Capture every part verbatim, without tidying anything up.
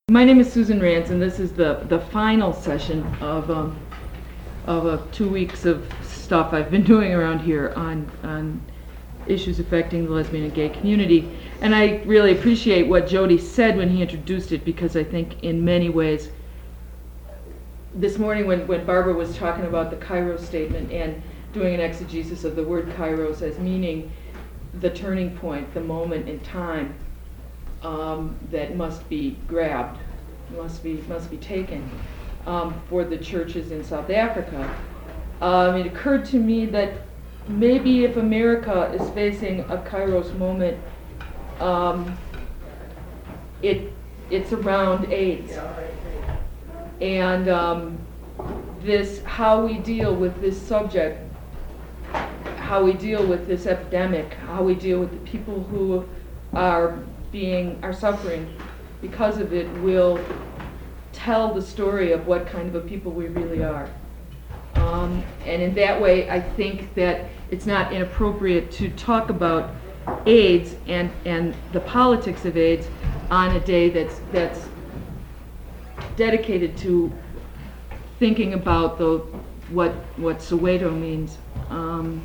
My name is Susan Rance, and this is the, the final session of um, of uh, two weeks of stuff I've been doing around here on on issues affecting the lesbian and gay community. And I really appreciate what Jody said when he introduced it, because I think in many ways, this morning when, when Barbara was talking about the Kairos statement and doing an exegesis of the word Kairos as meaning the turning point, the moment in time, Um, that must be grabbed, must be must be taken um, for the churches in South Africa. Um, it occurred to me that maybe if America is facing a Kairos moment, um, it it's around AIDS, and um, this how we deal with this subject, how we deal with this epidemic, how we deal with the people who are being are suffering because of it will tell the story of what kind of a people we really are. Um, and in that way, I think that it's not inappropriate to talk about AIDS and, and the politics of AIDS on a day that's that's dedicated to thinking about the what what Soweto means. Um,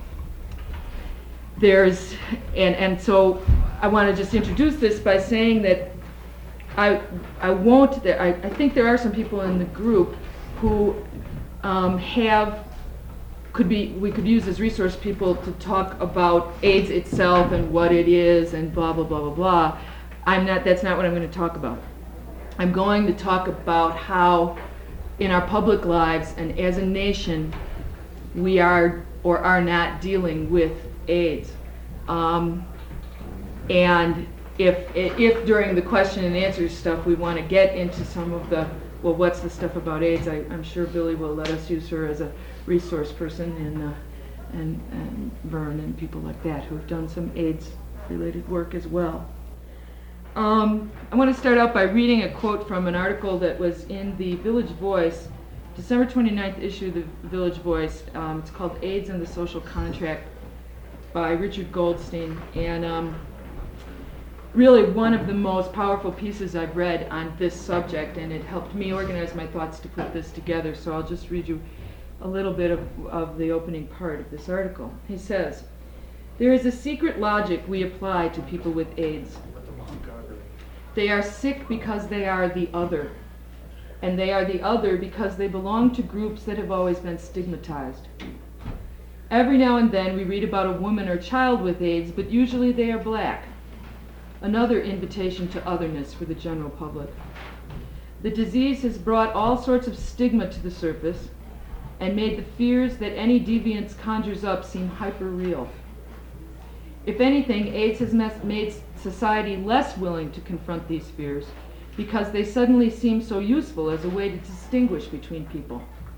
there's and and so. I want to just introduce this by saying that I I won't. I, I think there are some people in the group who um, have could be we could use as resource people to talk about AIDS itself and what it is and blah blah blah blah blah. I'm not. That's not what I'm going to talk about. I'm going to talk about how in our public lives and as a nation we are or are not dealing with AIDS. Um, And if if during the question and answer stuff we want to get into some of the, well, what's the stuff about AIDS, I, I'm sure Billy will let us use her as a resource person, and, uh, and, and Vern and people like that who have done some AIDS-related work as well. Um, I want to start out by reading a quote from an article that was in the Village Voice, December twenty-ninth issue of the Village Voice. Um, it's called AIDS and the Social Contract by Richard Goldstein. And um, really one of the most powerful pieces I've read on this subject, and it helped me organize my thoughts to put this together. So I'll just read you a little bit of, of the opening part of this article. He says, "There is a secret logic we apply to people with AIDS. They are sick because they are the other, and they are the other because they belong to groups that have always been stigmatized. Every now and then we read about a woman or child with AIDS, but usually they are black. Another invitation to otherness for the general public. The disease has brought all sorts of stigma to the surface and made the fears that any deviance conjures up seem hyper-real. If anything, AIDS has made society less willing to confront these fears because they suddenly seem so useful as a way to distinguish between people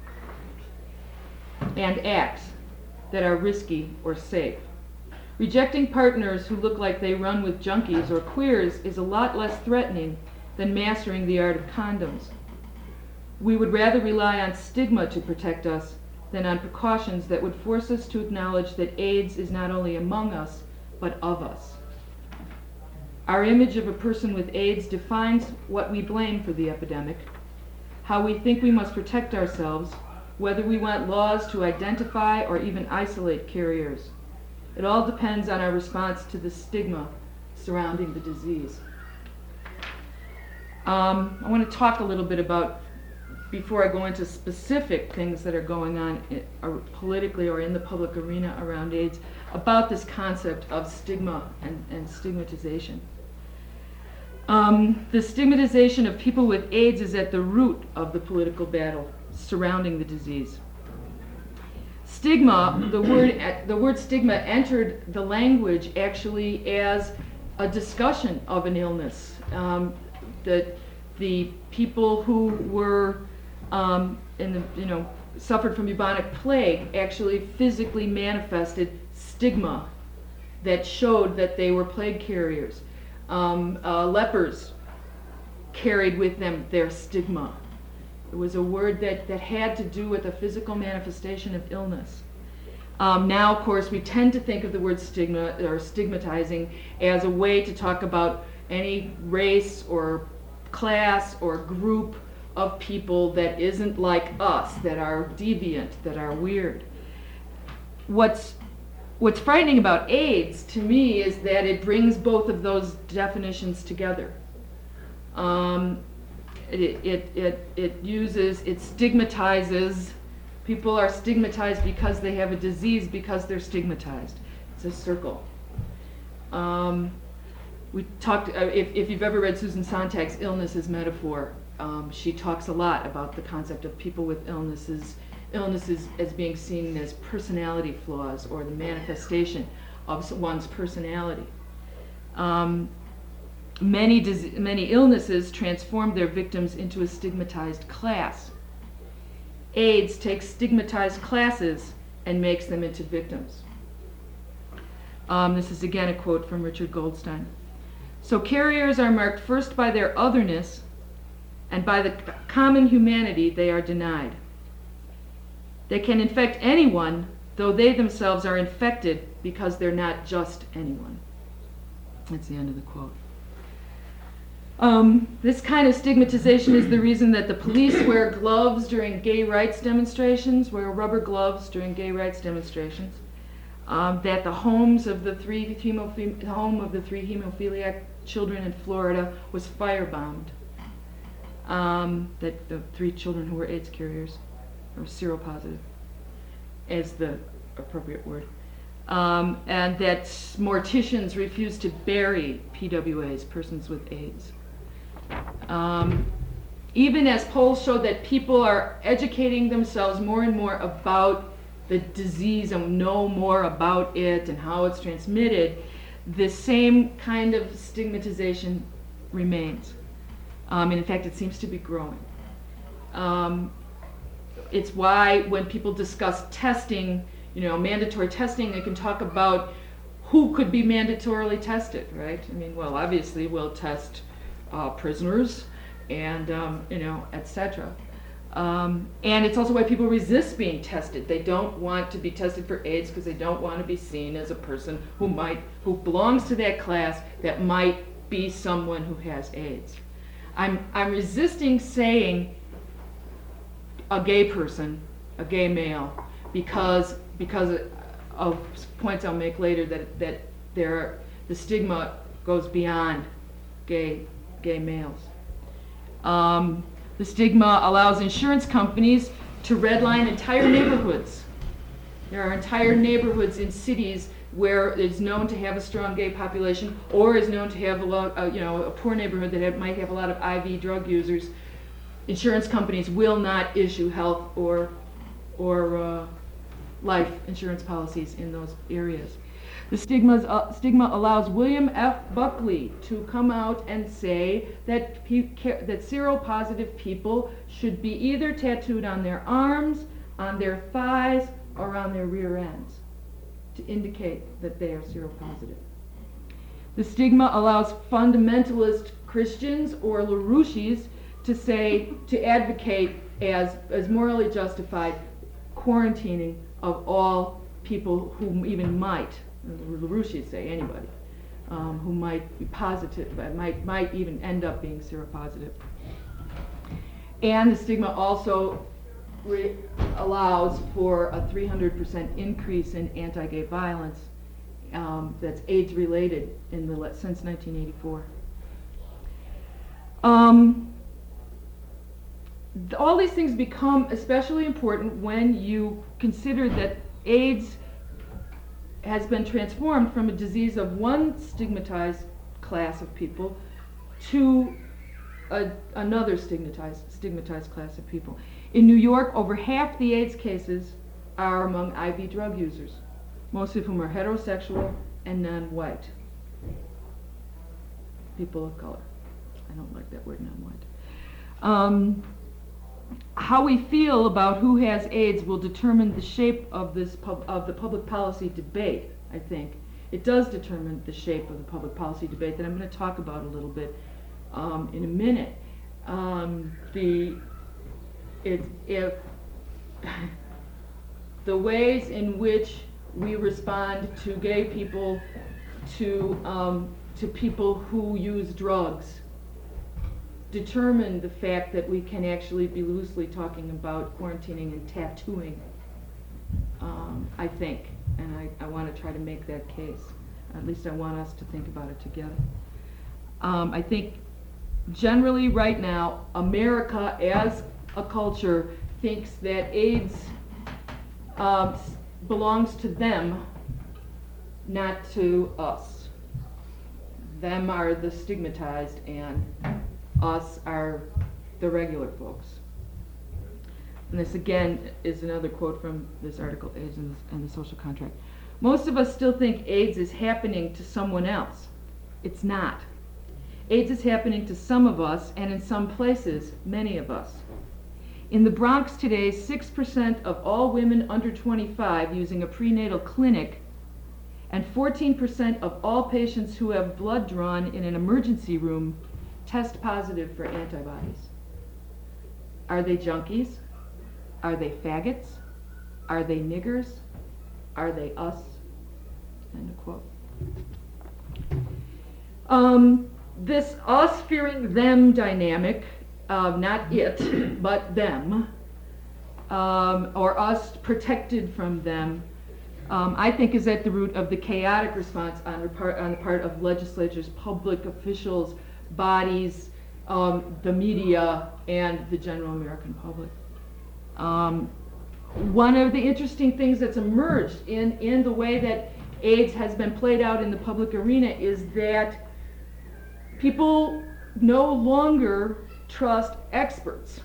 and acts that are risky or safe. Rejecting partners who look like they run with junkies or queers is a lot less threatening than mastering the art of condoms. We would rather rely on stigma to protect us than on precautions that would force us to acknowledge that AIDS is not only among us, but of us. Our image of a person with AIDS defines what we blame for the epidemic, how we think we must protect ourselves, whether we want laws to identify or even isolate carriers. It all depends on our response to the stigma surrounding the disease." Um, I want to talk a little bit about, before I go into specific things that are going on in, or politically or in the public arena around AIDS, about this concept of stigma and, and stigmatization. Um, the stigmatization of people with AIDS is at the root of the political battle surrounding the disease. Stigma, the word, the word stigma entered the language actually as a discussion of an illness. Um, the, the people who were um, in the, you know, suffered from bubonic plague actually physically manifested stigma that showed that they were plague carriers. Um, uh, lepers carried with them their stigma. It was a word that, that had to do with a physical manifestation of illness. Um, now, of course, we tend to think of the word stigma or stigmatizing as a way to talk about any race or class or group of people that isn't like us, that are deviant, that are weird. What's what's frightening about AIDS to me is that it brings both of those definitions together. Um, it, it, it, it uses, it stigmatizes, people are stigmatized because they have a disease because they're stigmatized. It's a circle. Um, we talked, uh, if, if you've ever read Susan Sontag's Illness as Metaphor, um, she talks a lot about the concept of people with illnesses, illnesses as being seen as personality flaws or the manifestation of one's personality. Um, many, dis- many illnesses transform their victims into a stigmatized class. AIDS takes stigmatized classes and makes them into victims. Um, this is again a quote from Richard Goldstein. So carriers are marked first by their otherness, and by the common humanity they are denied. They can infect anyone, though they themselves are infected because they're not just anyone. That's the end of the quote. Um, this kind of stigmatization is the reason that the police wear gloves during gay rights demonstrations, wear rubber gloves during gay rights demonstrations. Um, that the homes of the three hemophi- home of the three hemophiliac children in Florida was firebombed. Um, that the three children who were AIDS carriers, or seropositive, as the appropriate word, um, and that morticians refused to bury P W As, persons with AIDS. Um, even as polls show that people are educating themselves more and more about the disease and know more about it and how it's transmitted, the same kind of stigmatization remains. Um, and in fact, it seems to be growing. Um, it's why when people discuss testing, you know, mandatory testing, they can talk about who could be mandatorily tested, right? I mean, well, obviously we'll test uh, prisoners and, um, you know, et cetera. Um, and it's also why people resist being tested. They don't want to be tested for AIDS because they don't want to be seen as a person who might, who belongs to that class that might be someone who has AIDS. I'm, I'm resisting saying a gay person, a gay male, because because of points I'll make later that that there the stigma goes beyond gay gay males. Um, the stigma allows insurance companies to redline entire neighborhoods. There are entire neighborhoods in cities where it's known to have a strong gay population, or is known to have a lot, uh, you know, a poor neighborhood that have, might have a lot of I V drug users. Insurance companies will not issue health or or uh, life insurance policies in those areas. The stigmas, uh, stigma allows William F. Buckley to come out and say that pe- that seropositive people should be either tattooed on their arms, on their thighs, or on their rear ends to indicate that they are seropositive. The stigma allows fundamentalist Christians or LaRouches to say, to advocate as, as morally justified quarantining of all people who even might, LaRouches say anybody, um, who might be positive, might, might even end up being seropositive. And the stigma also re- allows for a three hundred percent increase in anti-gay violence um, that's AIDS related in the since nineteen eighty-four. Um, all these things become especially important when you consider that AIDS has been transformed from a disease of one stigmatized class of people to a, another stigmatized, stigmatized class of people. In New York, over half the AIDS cases are among I V drug users, most of whom are heterosexual and non-white. People of color. I don't like that word, non-white. Um, how we feel about who has AIDS will determine the shape of this pub, of the public policy debate, I think. It does determine the shape of the public policy debate that I'm going to talk about a little bit um, in a minute. Um, the it, if the ways in which we respond to gay people, to um, to people who use drugs, determine the fact that we can actually be loosely talking about quarantining and tattooing, um, I think, and I, I want to try to make that case. At least I want us to think about it together. Um, I think generally right now, America as a culture thinks that AIDS um, belongs to them, not to us. Them are the stigmatized and us are the regular folks. And this again is another quote from this article, AIDS and, and the Social Contract. Most of us still think AIDS is happening to someone else. It's not. AIDS is happening to some of us, and in some places, many of us. In the Bronx today, six percent of all women under twenty-five using a prenatal clinic and fourteen percent of all patients who have blood drawn in an emergency room test positive for antibodies. Are they junkies? Are they faggots? Are they niggers? Are they us? End of quote. Um, this us fearing them dynamic, uh, not it, but them, um, or us protected from them, um, I think is at the root of the chaotic response on the part, on the part of legislatures, public officials, bodies, um, the media, and the general American public. Um, one of the interesting things that's emerged in, in the way that AIDS has been played out in the public arena is that people no longer trust experts.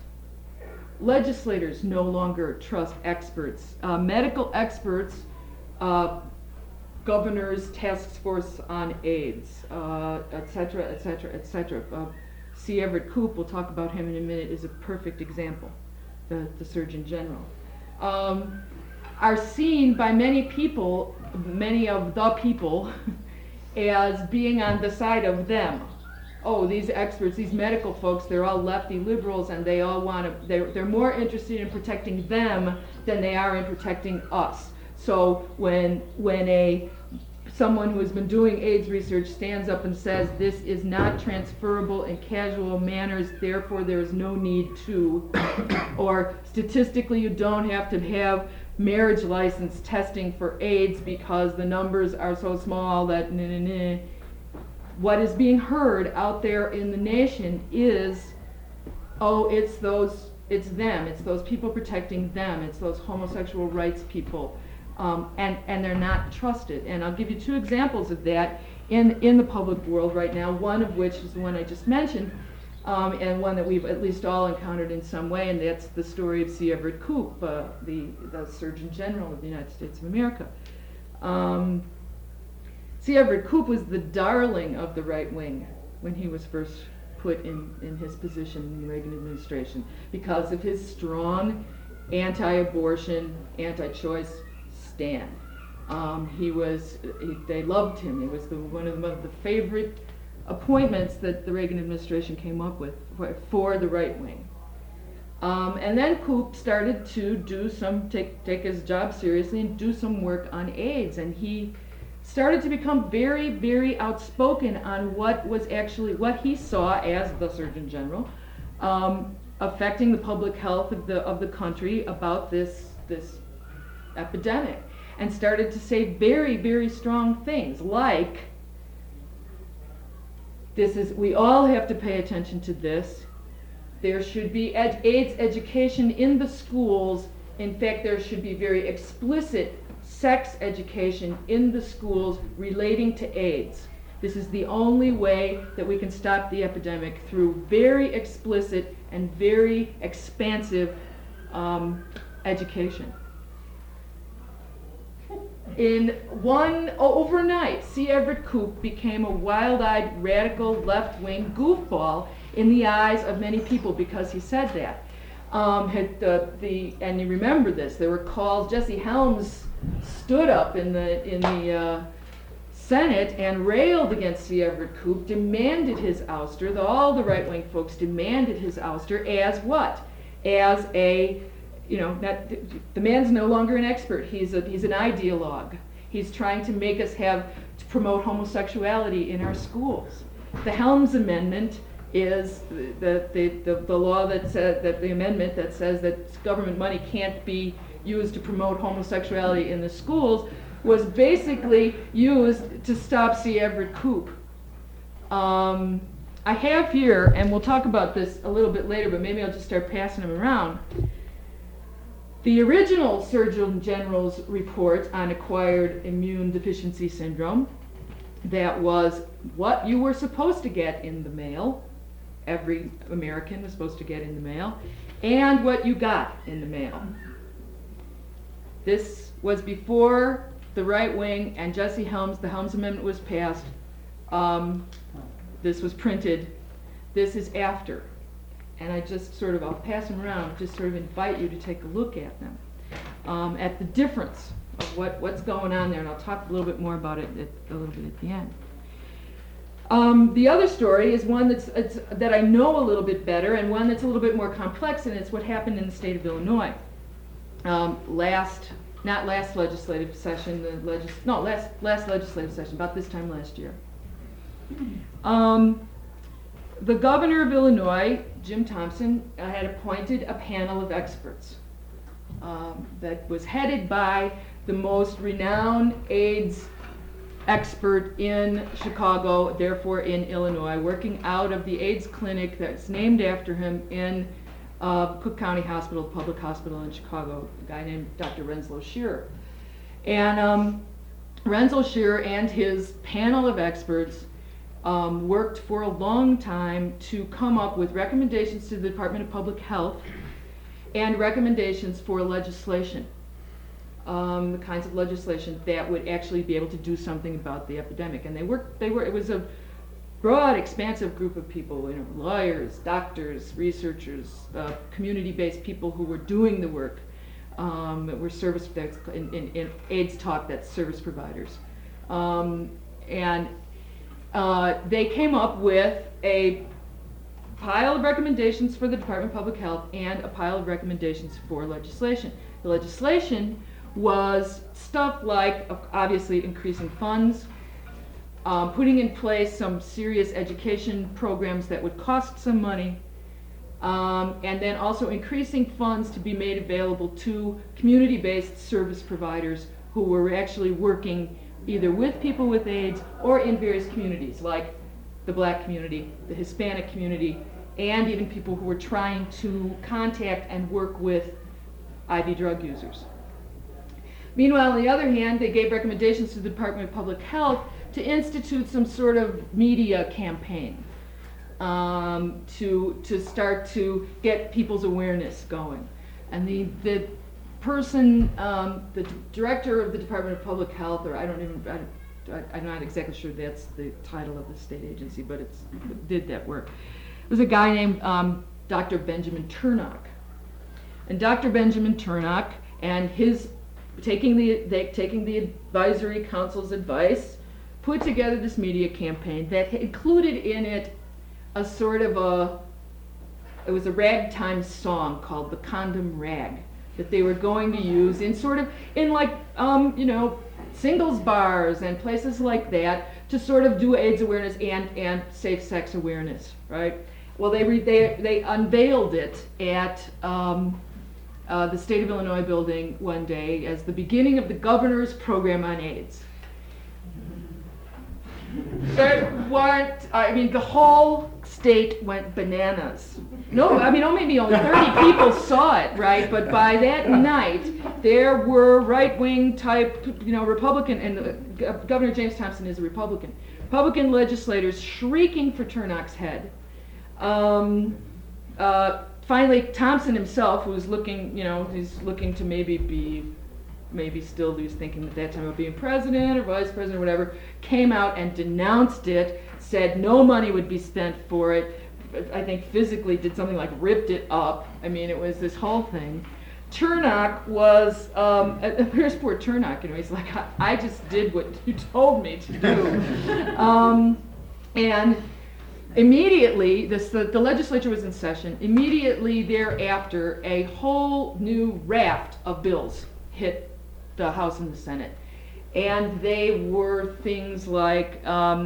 Legislators no longer trust experts. Uh, medical experts, uh, governors, task force on AIDS, uh, et cetera, et cetera, et cetera. Uh, C. Everett Koop, we'll talk about him in a minute, is a perfect example, the, the Surgeon General. Um, are seen by many people, many of the people, as being on the side of them. Oh, these experts, these medical folks, they're all lefty liberals and they all want to, they're, they're more interested in protecting them than they are in protecting us. So when, when a someone who has been doing AIDS research stands up and says this is not transferable in casual manners, therefore there is no need to, or statistically you don't have to have marriage license testing for AIDS because the numbers are so small that nah, nah, nah. What is being heard out there in the nation is, oh, it's those, it's them, it's those people protecting them, it's those homosexual rights people. Um, and, and they're not trusted. And I'll give you two examples of that in, in the public world right now, one of which is the one I just mentioned, um, and one that we've at least all encountered in some way, and that's the story of C. Everett Koop, uh, the, the Surgeon General of the United States of America. Um, C. Everett Koop was the darling of the right wing when he was first put in, in his position in the Reagan administration because of his strong anti-abortion, anti-choice stand. Um, he was, he, they loved him. He was the, one of the, one of the favorite appointments that the Reagan administration came up with for, for the right wing. Um, and then Koop started to do some, take, take his job seriously and do some work on AIDS. And he started to become very, very outspoken on what was actually, what he saw as the Surgeon General, um, affecting the public health of the, of the country about this, this epidemic. And started to say very, very strong things like, this is, we all have to pay attention to this. There should be ed- AIDS education in the schools. In fact, there should be very explicit sex education in the schools relating to AIDS. This is the only way that we can stop the epidemic, through very explicit and very expansive um, education. In one, overnight, C. Everett Koop became a wild-eyed, radical, left-wing goofball in the eyes of many people because he said that. Um, had the, the, and you remember this, there were calls, Jesse Helms stood up in the, in the uh, Senate and railed against C. Everett Koop, demanded his ouster. The, all the right-wing folks demanded his ouster as what? As a You know, that, the man's no longer an expert. He's a, he's an ideologue. He's trying to make us have, to promote homosexuality in our schools. The Helms Amendment is the, the, the, the law that said, that the amendment that says that government money can't be used to promote homosexuality in the schools was basically used to stop C. Everett Koop. Um, I have here, and we'll talk about this a little bit later, but maybe I'll just start passing them around. The original Surgeon General's report on acquired immune deficiency syndrome, that was what you were supposed to get in the mail, every American was supposed to get in the mail, and what you got in the mail. This was before the right wing and Jesse Helms, the Helms Amendment was passed. Um, this was printed. This is after. And I just sort of, I'll pass them around, just sort of invite you to take a look at them, um, at the difference of what, what's going on there, and I'll talk a little bit more about it at, a little bit at the end. Um, the other story is one that's, it's, that I know a little bit better, and one that's a little bit more complex, and it's what happened in the state of Illinois. Um, last, not last legislative session, the legis no, last, last legislative session, about this time last year. Um, the governor of Illinois, Jim Thompson, uh, had appointed a panel of experts um, that was headed by the most renowned AIDS expert in Chicago, therefore in Illinois, working out of the AIDS clinic that's named after him in uh, Cook County Hospital, public hospital in Chicago, a guy named Doctor Renslow Shearer. And um, Renslow Shearer and his panel of experts um, worked for a long time to come up with recommendations to the Department of Public Health and recommendations for legislation. Um, the kinds of legislation that would actually be able to do something about the epidemic. And they worked, they were, it was a broad, expansive group of people, you know, lawyers, doctors, researchers, uh, community-based people who were doing the work, um, that were service, that's in, in, in AIDS talk, that's service providers. Um, and uh, they came up with a pile of recommendations for the Department of Public Health and a pile of recommendations for legislation. The legislation was stuff like, obviously, increasing funds, um, putting in place some serious education programs that would cost some money, um, and then also increasing funds to be made available to community-based service providers who were actually working either with people with AIDS or in various communities, like the black community, the Hispanic community, and even people who were trying to contact and work with I V drug users. Meanwhile, on the other hand, they gave recommendations to the Department of Public Health to institute some sort of media campaign um, to, to start to get people's awareness going. And the, the person, um, the director of the Department of Public Health, or I don't even, I, I'm not exactly sure that's the title of the state agency, but it's, it did that work. It was a guy named um, Doctor Benjamin Turnock. And Doctor Benjamin Turnock and his, taking the, they, taking the advisory council's advice, put together this media campaign that included in it a sort of a, it was a ragtime song called The Condom Rag that they were going to use in sort of, in like, um, you know, singles bars and places like that to sort of do AIDS awareness and, and safe sex awareness, right? Well, they, re, they, they unveiled it at um, uh, the State of Illinois building one day as the beginning of the governor's program on AIDS. It went, I mean, the whole state went bananas. No, I mean, oh, maybe only thirty people saw it, right? But by that night, there were right-wing type, you know, Republican, and uh, Governor James Thompson is a Republican, Republican legislators shrieking for Turnock's head. Um, uh, finally, Thompson himself, who was looking, you know, he's looking to maybe be, maybe still he was thinking at that time of being president or vice president or whatever, came out and denounced it, said no money would be spent for it. I think physically did something like ripped it up. I mean, it was this whole thing. Turnock was, um, here's poor Turnock, you know, he's like, I, I just did what you told me to do. um, and immediately, this, the, the legislature was in session. Immediately thereafter, a whole new raft of bills hit the House and the Senate. And they were things like um,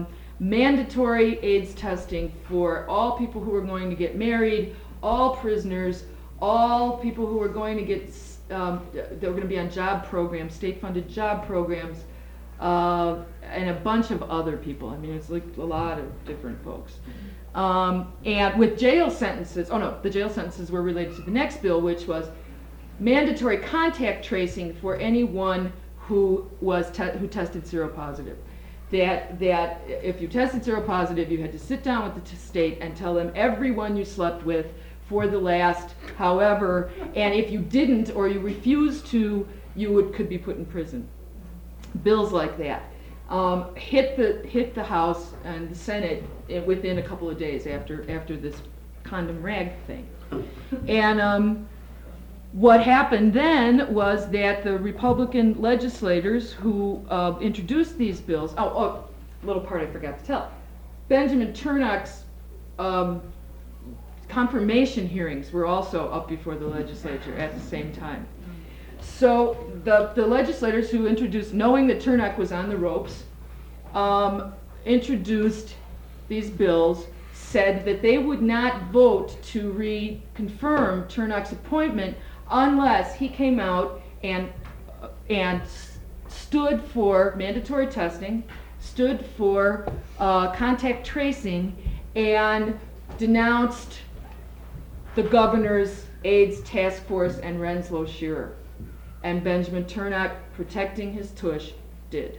mandatory AIDS testing for all people who are going to get married, all prisoners, all people who are going to get, um, they're going to be on job programs, state-funded job programs, uh, and a bunch of other people. I mean, it's like a lot of different folks. Um, and with jail sentences, oh no, the jail sentences were related to the next bill, which was mandatory contact tracing for anyone who was te who tested seropositive. That that if you tested seropositive, you had to sit down with the t state and tell them everyone you slept with for the last however, and if you didn't or you refused to, you would could be put in prison. Bills like that um, hit the hit the House and the Senate within a couple of days after after this condom rag thing, and. Um, What happened then was that the Republican legislators who uh, introduced these bills, oh, oh, little part I forgot to tell. Benjamin Turnock's um, confirmation hearings were also up before the legislature at the same time. So the, the legislators who introduced, knowing that Turnock was on the ropes, um, introduced these bills, said that they would not vote to reconfirm Turnock's appointment unless he came out and uh, and stood for mandatory testing, stood for uh, contact tracing, and denounced the governor's AIDS task force and Renslow Shearer. And Benjamin Turnock, protecting his tush, did.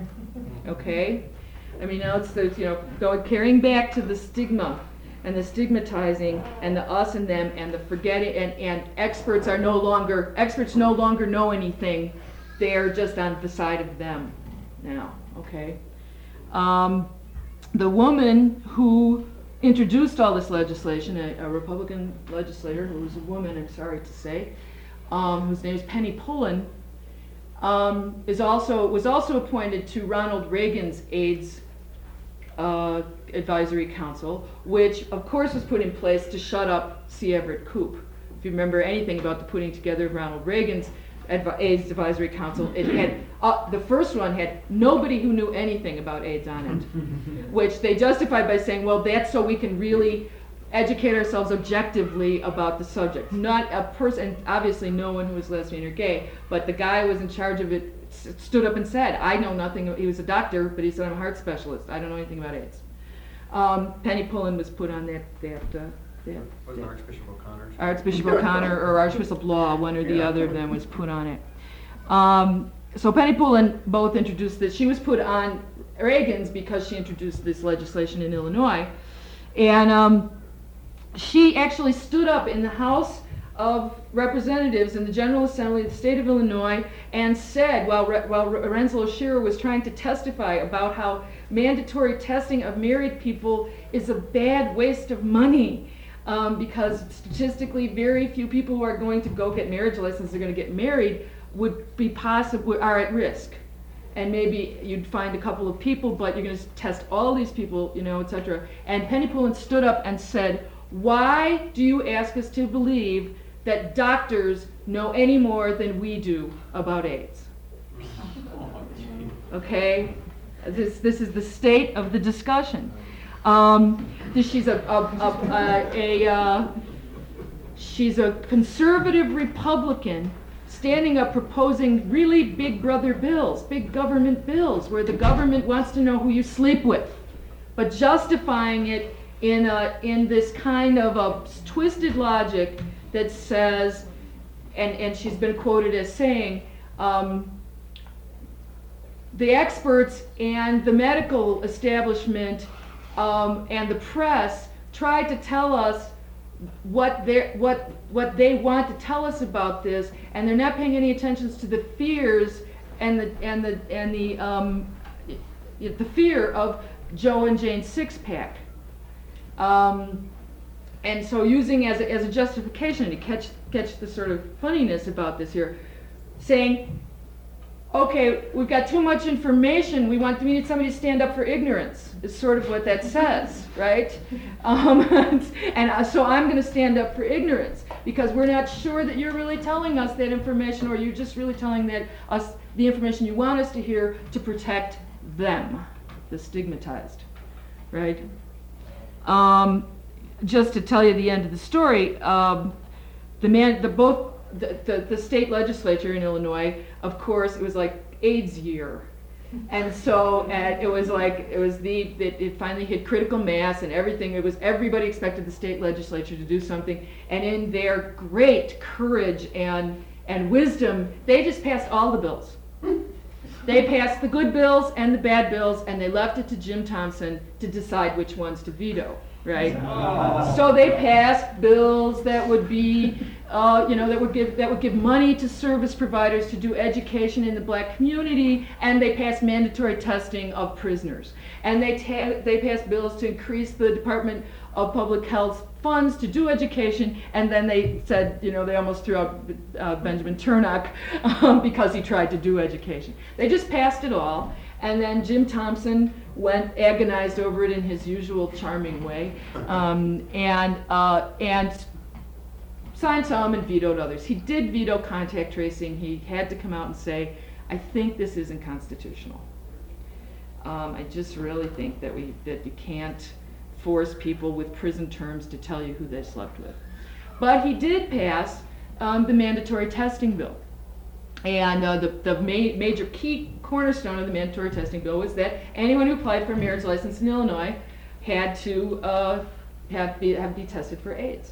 Okay? I mean, now it's the, you know, going carrying back to the stigma and the stigmatizing and the us and them and the forgetting, and, and experts are no longer, experts no longer know anything. They're just on the side of them now, okay? Um, the woman who introduced all this legislation, a, a Republican legislator who was a woman, I'm sorry to say, um, whose name is Penny Pullen, um, is also, was also appointed to Ronald Reagan's AIDS Uh, Advisory Council, which of course was put in place to shut up C. Everett Koop. If you remember anything about the putting together of Ronald Reagan's Advi AIDS Advisory Council, it had, uh, the first one had nobody who knew anything about AIDS on it, which they justified by saying, well, that's so we can really educate ourselves objectively about the subject. Not a person, obviously no one who was lesbian or gay, but the guy who was in charge of it stood up and said, I know nothing, he was a doctor, but he said, I'm a heart specialist, I don't know anything about AIDS. Um, Penny Pullen was put on that, that, uh, that, Wasn't that Archbishop O'Connor? Archbishop O'Connor or Archbishop Law, one or the Yeah. other of them was put on it. Um, so Penny Pullen both introduced this. She was put on Reagan's because she introduced this legislation in Illinois. And um, she actually stood up in the House of Representatives in the General Assembly of the state of Illinois and said, while, Re while Renslow Shearer was trying to testify about how mandatory testing of married people is a bad waste of money, um, because statistically very few people who are going to go get marriage licenses, are going to get married, would be possible, are at risk. And maybe you'd find a couple of people, but you're going to test all these people, you know, et cetera. And Penny Pullen stood up and said, why do you ask us to believe that doctors know any more than we do about AIDS? Okay, this this is the state of the discussion. Um, this, she's a a, a, a, a uh, she's a conservative Republican standing up proposing really big brother bills, big government bills, where the government wants to know who you sleep with, but justifying it in a in this kind of a twisted logic that says, and, and she's been quoted as saying, um, the experts and the medical establishment um, and the press try to tell us what they what what they want to tell us about this, and they're not paying any attention to the fears and the and the and the um, the fear of Joe and Jane's six pack. Um, And so using as a, as a justification to catch catch the sort of funniness about this here, saying, okay, we've got too much information, we want we need somebody to stand up for ignorance, is sort of what that says, right? Um, and uh, so I'm going to stand up for ignorance, because we're not sure that you're really telling us that information, or you're just really telling that us the information you want us to hear to protect them, the stigmatized. right? Um, just to tell you the end of the story, um, the man, the both, the, the, the state legislature in Illinois, of course, it was like AIDS year. And so and it was like, it was the, it, it finally hit critical mass and everything. It was, everybody expected the state legislature to do something. And in their great courage and, and wisdom, they just passed all the bills. They passed the good bills and the bad bills, and they left it to Jim Thompson to decide which ones to veto, right? Oh. So they passed bills that would be, uh, you know, that would give that would give money to service providers to do education in the black community, and they passed mandatory testing of prisoners, and they ta- they passed bills to increase the Department of Public Health funds to do education, and then they said, you know, they almost threw out uh, Benjamin Turnock um, because he tried to do education. They just passed it all, and then Jim Thompson went agonized over it in his usual charming way, um, and uh, and signed some and vetoed others. He did veto contact tracing. He had to come out and say, I think this isn't constitutional. Um, I just really think that we that you can't force people with prison terms to tell you who they slept with. But he did pass um, the mandatory testing bill. And uh, the, the ma- major key cornerstone of the mandatory testing bill was that anyone who applied for a marriage license in Illinois had to uh, have, be, have be tested for AIDS.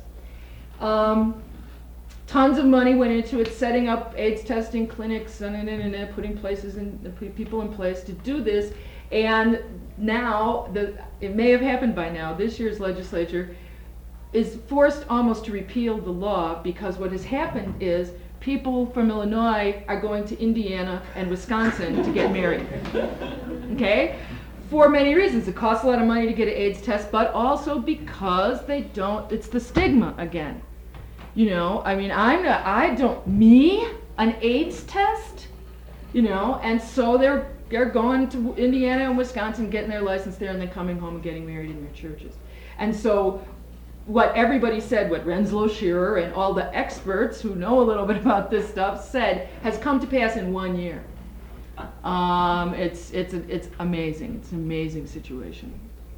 Um, tons of money went into it, setting up AIDS testing clinics and, and, and, and putting places in, people in place to do this. And now, the, it may have happened by now, this year's legislature is forced almost to repeal the law, because what has happened is people from Illinois are going to Indiana and Wisconsin to get married. Okay? For many reasons. It costs a lot of money to get an AIDS test, but also because they don't, it's the stigma again. You know, I mean, I'm not, I don't, me, an AIDS test? You know, and so they're They're going to Indiana and Wisconsin, getting their license there, and then coming home and getting married in their churches. And so what everybody said, what Renslow Shearer and all the experts who know a little bit about this stuff said, has come to pass in one year. Um, it's, it's, it's amazing. It's an amazing situation.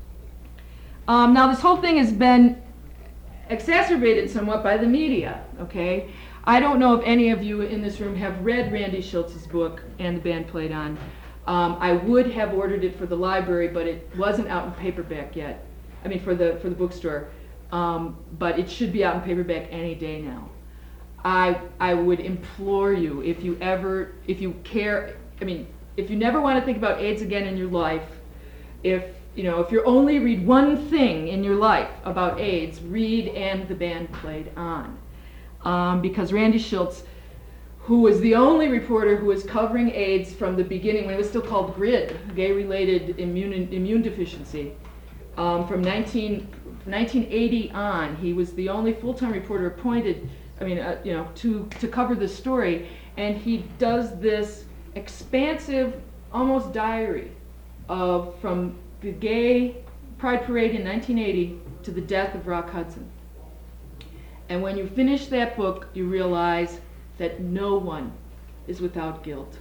Um, now, this whole thing has been exacerbated somewhat by the media, okay? I don't know if any of you in this room have read Randy Schultz's book, And the Band Played On. Um, I would have ordered it for the library, but it wasn't out in paperback yet. I mean, for the for the bookstore. Um, but it should be out in paperback any day now. I I would implore you, if you ever, if you care, I mean, if you never want to think about AIDS again in your life, if you know, if you only read one thing in your life about AIDS, read And the Band Played On, um, because Randy Schultz, who was the only reporter who was covering AIDS from the beginning, when it was still called GRID, gay-related immune immune deficiency, um, from nineteen eighty on. He was the only full-time reporter appointed, I mean, uh, you know, to to cover this story, and he does this expansive, almost diary of from the gay pride parade in nineteen eighty to the death of Rock Hudson. And when you finish that book, you realize that no one is without guilt.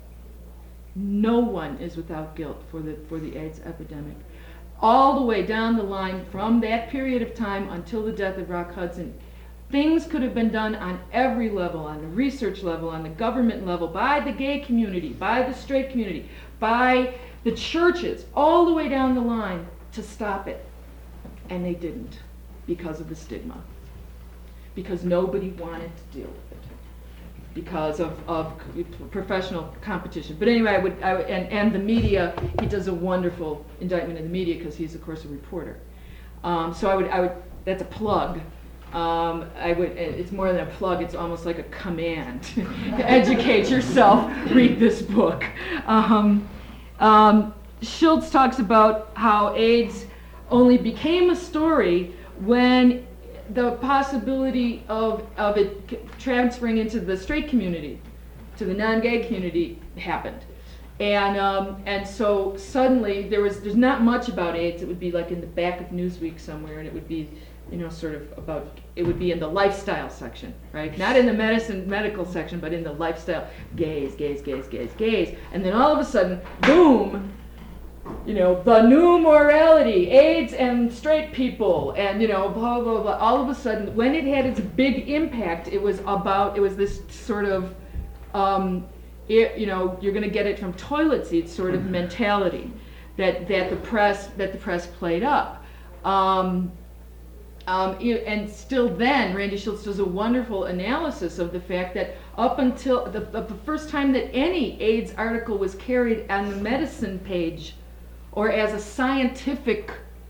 No one is without guilt for the for the AIDS epidemic. All the way down the line from that period of time until the death of Rock Hudson, things could have been done on every level, on the research level, on the government level, by the gay community, by the straight community, by the churches, all the way down the line to stop it. And they didn't, because of the stigma. Because nobody wanted to deal with it. Because of, of professional competition. But anyway, I would, I would and, and the media, he does a wonderful indictment of the media because he's, of course, a reporter. Um, so I would, I would, that's a plug. Um, I would, it's more than a plug, it's almost like a command. Educate yourself, read this book. Um, um, Schultz talks about how AIDS only became a story when the possibility of, of it transferring into the straight community, to the non-gay community, happened. And um, and so suddenly there was there's not much about AIDS. It would be like in the back of Newsweek somewhere, and it would be, you know, sort of about, it would be in the lifestyle section, right? Not in the medicine, medical section, but in the lifestyle, gays, gays, gays, gays, gays. And then all of a sudden, boom, you know, the new morality, AIDS and straight people, and, you know, blah, blah, blah. All of a sudden, when it had its big impact, it was about, it was this sort of, um, it, you know, you're going to get it from toilet seats sort of mentality that, that the press that the press played up. Um, um, and still then, Randy Schultz does a wonderful analysis of the fact that up until the, the first time that any AIDS article was carried on the medicine page or as a scientific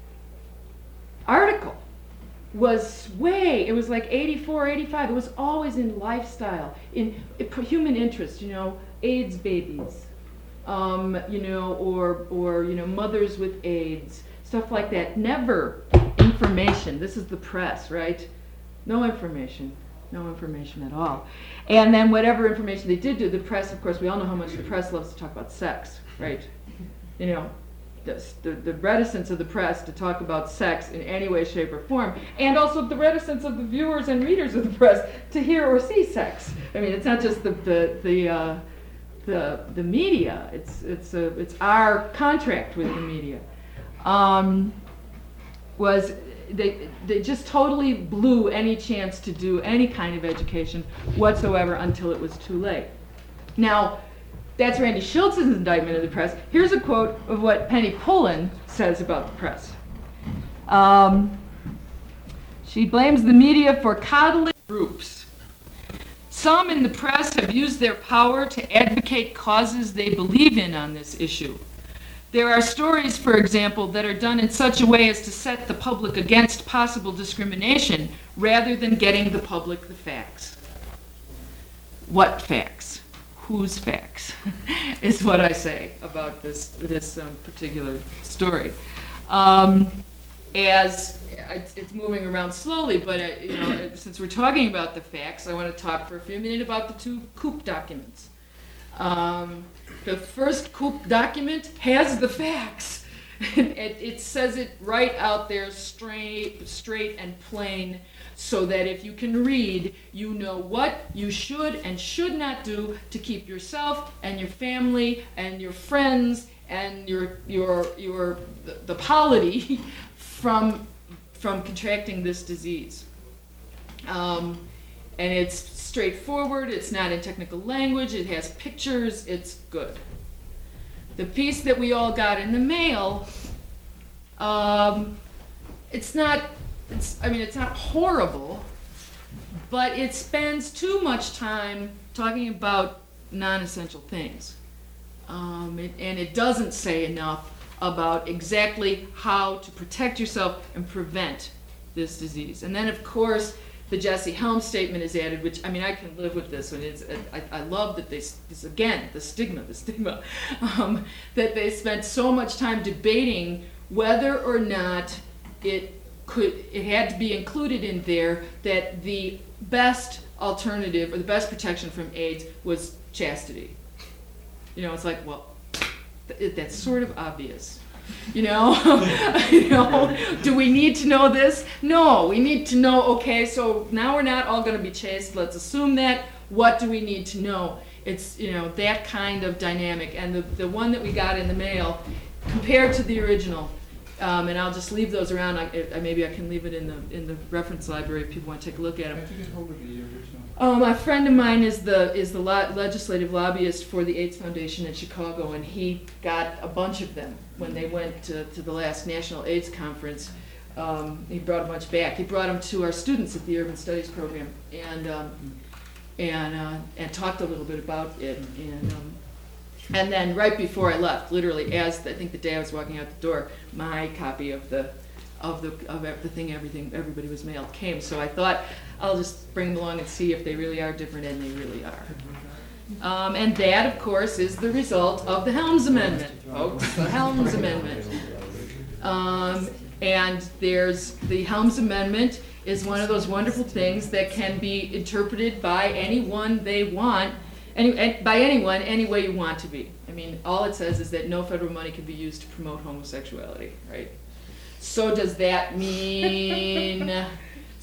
article was way, it was like eighty-four, eighty-five, it was always in lifestyle, in human interest, you know, AIDS babies, um, you know, or, or, you know, mothers with AIDS, stuff like that. Never information. This is the press, right? No information. No information at all. And then whatever information they did do, the press, of course, we all know how much the press loves to talk about sex, right? You know, the, the, the reticence of the press to talk about sex in any way, shape, or form, and also the reticence of the viewers and readers of the press to hear or see sex. I mean, it's not just the the the uh, the, the media. It's it's a it's our contract with the media. Um, was they they just totally blew any chance to do any kind of education whatsoever until it was too late. Now, that's Randy Schultz's indictment of the press. Here's a quote of what Penny Pullen says about the press. Um, she blames the media for coddling groups. Some in the press have used their power to advocate causes they believe in on this issue. There are stories, for example, that are done in such a way as to set the public against possible discrimination rather than getting the public the facts. What facts? Whose facts? Is what I say about this this um, particular story. Um, as it's, it's moving around slowly, but uh, you know, since we're talking about the facts, I want to talk for a few minutes about the two Koop documents. Um, the first Koop document has the facts. it, it says it right out there, straight, straight and plain, so that if you can read, you know what you should and should not do to keep yourself and your family and your friends and your your your the, the polity from from contracting this disease. Um, and it's straightforward. It's not in technical language. It has pictures. It's good. The piece that we all got in the mail, um, it's not. It's, I mean, it's not horrible, but it spends too much time talking about non-essential things. Um, it, and it doesn't say enough about exactly how to protect yourself and prevent this disease. And then, of course, the Jesse Helms statement is added, which, I mean, I can live with this. When it's, I, I love that they, this, again, the stigma, the stigma, um, that they spent so much time debating whether or not it could, it had to be included in there that the best alternative or the best protection from AIDS was chastity. You know, it's like, well, th- that's sort of obvious. You know, you know, do we need to know this? No, we need to know, okay, so now we're not all going to be chaste. Let's assume that. What do we need to know? It's, you know, that kind of dynamic. And the, the one that we got in the mail, compared to the original, Um, and I'll just leave those around. I, I, maybe I can leave it in the in the reference library if people want to take a look at them. I think it's hold of the original. Um, a friend of mine is the is the lo- legislative lobbyist for the AIDS Foundation in Chicago, and he got a bunch of them when they went to, to the last National AIDS Conference. Um, he brought a bunch back. He brought them to our students at the Urban Studies program, and um, and uh, and talked a little bit about it. And um, And then right before I left, literally as the, I think the day I was walking out the door, my copy of the of the of the thing everything everybody was mailed came. So I thought I'll just bring them along and see if they really are different, and they really are. Um, and that, of course, is the result of the Helms Amendment, folks. The Helms Amendment. Um, and there's the Helms Amendment is one of those wonderful things that can be interpreted by anyone they want. Any, by anyone, any way you want to be. I mean, all it says is that no federal money can be used to promote homosexuality, right? So does that mean,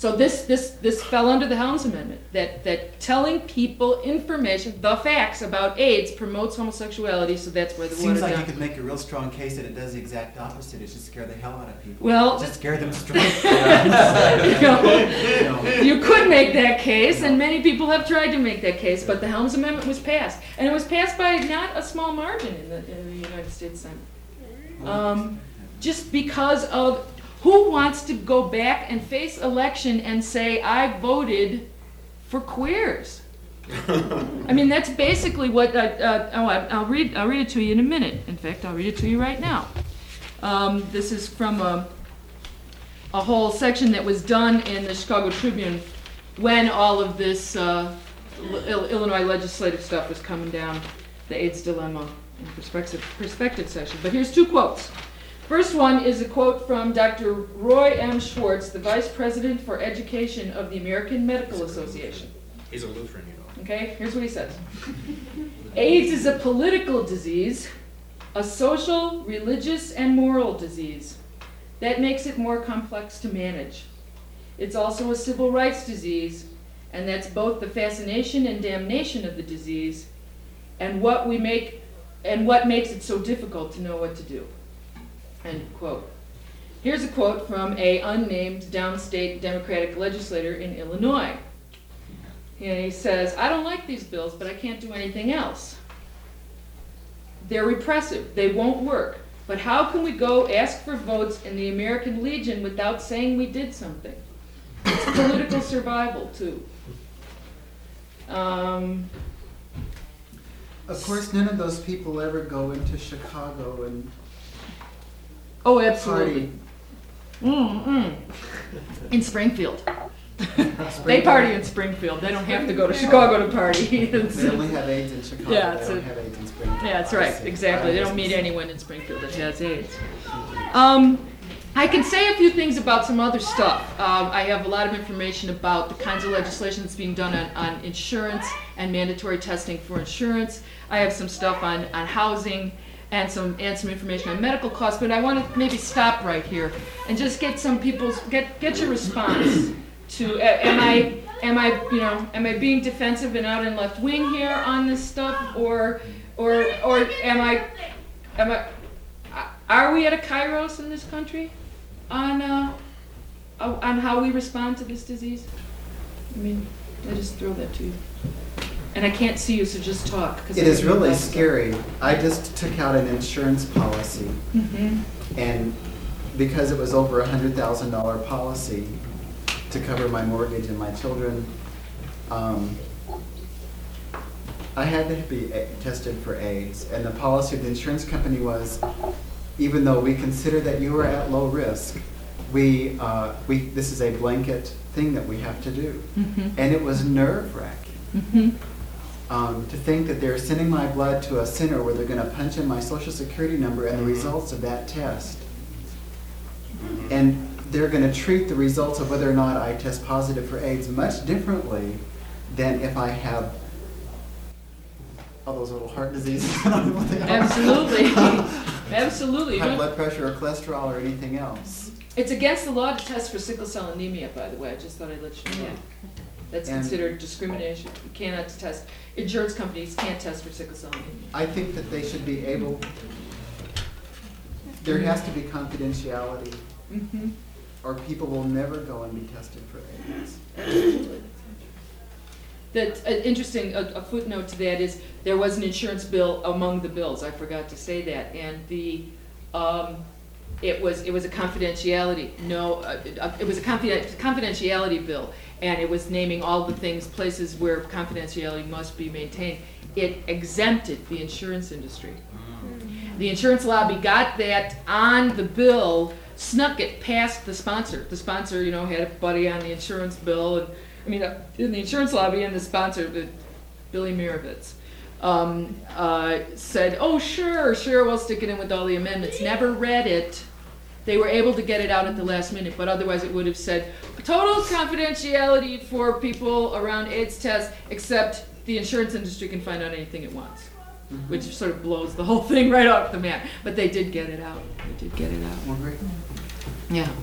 So this, this, this fell under the Helms Amendment, that, that telling people information, the facts about AIDS promotes homosexuality, so that's where the watered Seems like down. you could make a real strong case that it does the exact opposite. It should scare the hell out of people. Well, just scare them straight. you know, No. you could make that case, and many people have tried to make that case, but the Helms Amendment was passed. And it was passed by not a small margin in the, in the United States Senate. Um, just because of, who wants to go back and face election and say, I voted for queers? I mean, that's basically what, uh, uh, oh, I- I'll read, I'll read it to you in a minute. In fact, I'll read it to you right now. Um, this is from a, a whole section that was done in the Chicago Tribune when all of this uh, Ill- Illinois legislative stuff was coming down, the AIDS dilemma in perspective, perspective session. But here's two quotes. First one is a quote from Doctor Roy M. Schwartz, the Vice President for Education of the American Medical Association. He's a Lutheran, you know. Okay, here's what he says. AIDS is a political disease, a social, religious, and moral disease. That makes it more complex to manage. It's also a civil rights disease, and that's both the fascination and damnation of the disease, and what we make, and what makes it so difficult to know what to do. End quote. Here's a quote from a unnamed downstate Democratic legislator in Illinois. And he says, I don't like these bills, but I can't do anything else. They're repressive. They won't work. But how can we go ask for votes in the American Legion without saying we did something? It's political survival, too. Um, Of course, none of those people ever go into Chicago and oh, absolutely. party. Mm-mm. In Springfield. They party in Springfield. They don't have to go to Chicago to party. They only have AIDS in Chicago. Yeah, They it's don't a- have AIDS in Springfield. Yeah, that's right, exactly. They don't meet anyone in Springfield that has AIDS. Um, I can say a few things about some other stuff. Um, I have a lot of information about the kinds of legislation that's being done on, on insurance and mandatory testing for insurance. I have some stuff on, on housing and some and some information on medical costs, but I want to maybe stop right here and just get some people's get get your response to uh, am I am I you know am I being defensive and out in left wing here on this stuff, or or or am I am I are we at a kairos in this country on uh, on how we respond to this disease? I mean, I just throw that to you. And I can't see you, so just talk. 'cause It I is have no really glasses on. scary. I just took out an insurance policy, Mhm. and because it was over a hundred thousand dollar policy to cover my mortgage and my children, um, I had to be a- tested for AIDS. And the policy of the insurance company was, even though we consider that you are at low risk, we uh, we this is a blanket thing that we have to do. Mhm. And it was nerve wracking. Mhm. Um, to think that they're sending my blood to a center where they're going to punch in my social security number and the results of that test. And they're going to treat the results of whether or not I test positive for AIDS much differently than if I have all those little heart diseases. I don't know what they are. Absolutely. Absolutely. You High don't- blood pressure or cholesterol or anything else. It's against the law to test for sickle cell anemia, by the way. I just thought I'd let you know. That's And- considered discrimination. You cannot test, insurance companies can't test for sickle cell anemia. I think that they should be able, there has to be confidentiality, Mm-hmm. or people will never go and be tested for AIDS. Absolutely. That, uh, interesting, a, a footnote to that is, there was an insurance bill among the bills, I forgot to say that, and the, um, it was, it was a confidentiality, no, uh, uh, it was a confiden- confidentiality bill, and it was naming all the things, places where confidentiality must be maintained. It exempted the insurance industry. The insurance lobby got that on the bill, snuck it past the sponsor. The sponsor, you know, had a buddy on the insurance bill, and I mean, uh, in the insurance lobby, and the sponsor, uh, Billy Mirovitz, um, uh, said, "Oh, sure, sure, we'll stick it in with all the amendments." Never read it. They were able to get it out at the last minute, but otherwise it would have said total confidentiality for people around AIDS tests, except the insurance industry can find out anything it wants. Which sort of blows the whole thing right off the map. But they did get it out. They did get it out. Well, great. Yeah.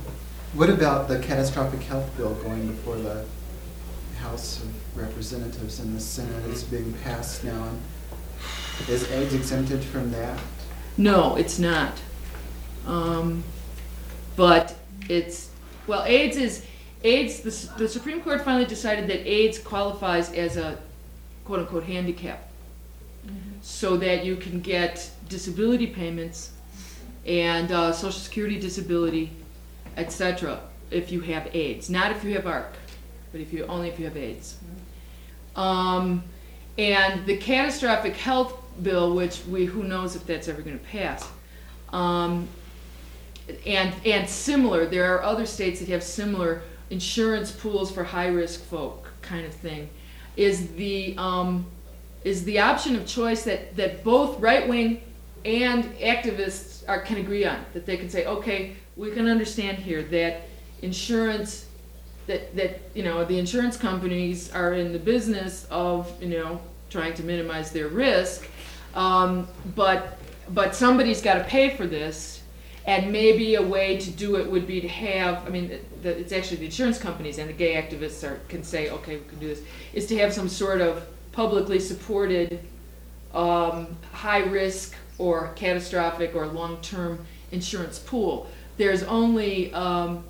What about the catastrophic health bill going before the House of Representatives and the Senate is being passed now? Is AIDS exempted from that? No, it's not. Um, but it's, well, AIDS is, AIDS, the, S- the Supreme Court finally decided that AIDS qualifies as a quote-unquote handicap. So that you can get disability payments and uh, Social Security disability, et cetera, if you have AIDS. Not if you have A R C, but if you, only if you have AIDS. Um, and the catastrophic health bill, which we, who knows if that's ever going to pass. Um, and, and similar, there are other states that have similar insurance pools for high-risk folk kind of thing, is the, um, is the option of choice that, that both right-wing and activists are, can agree on. That they can say, okay, we can understand here that insurance, that, that, you know, the insurance companies are in the business of, you know, trying to minimize their risk, um, but, but somebody's got to pay for this, and maybe a way to do it would be to have, I mean, the, it's actually the insurance companies and the gay activists are, can say, okay, we can do this, is to have some sort of publicly supported um, high-risk or catastrophic or long-term insurance pool. There's only, um,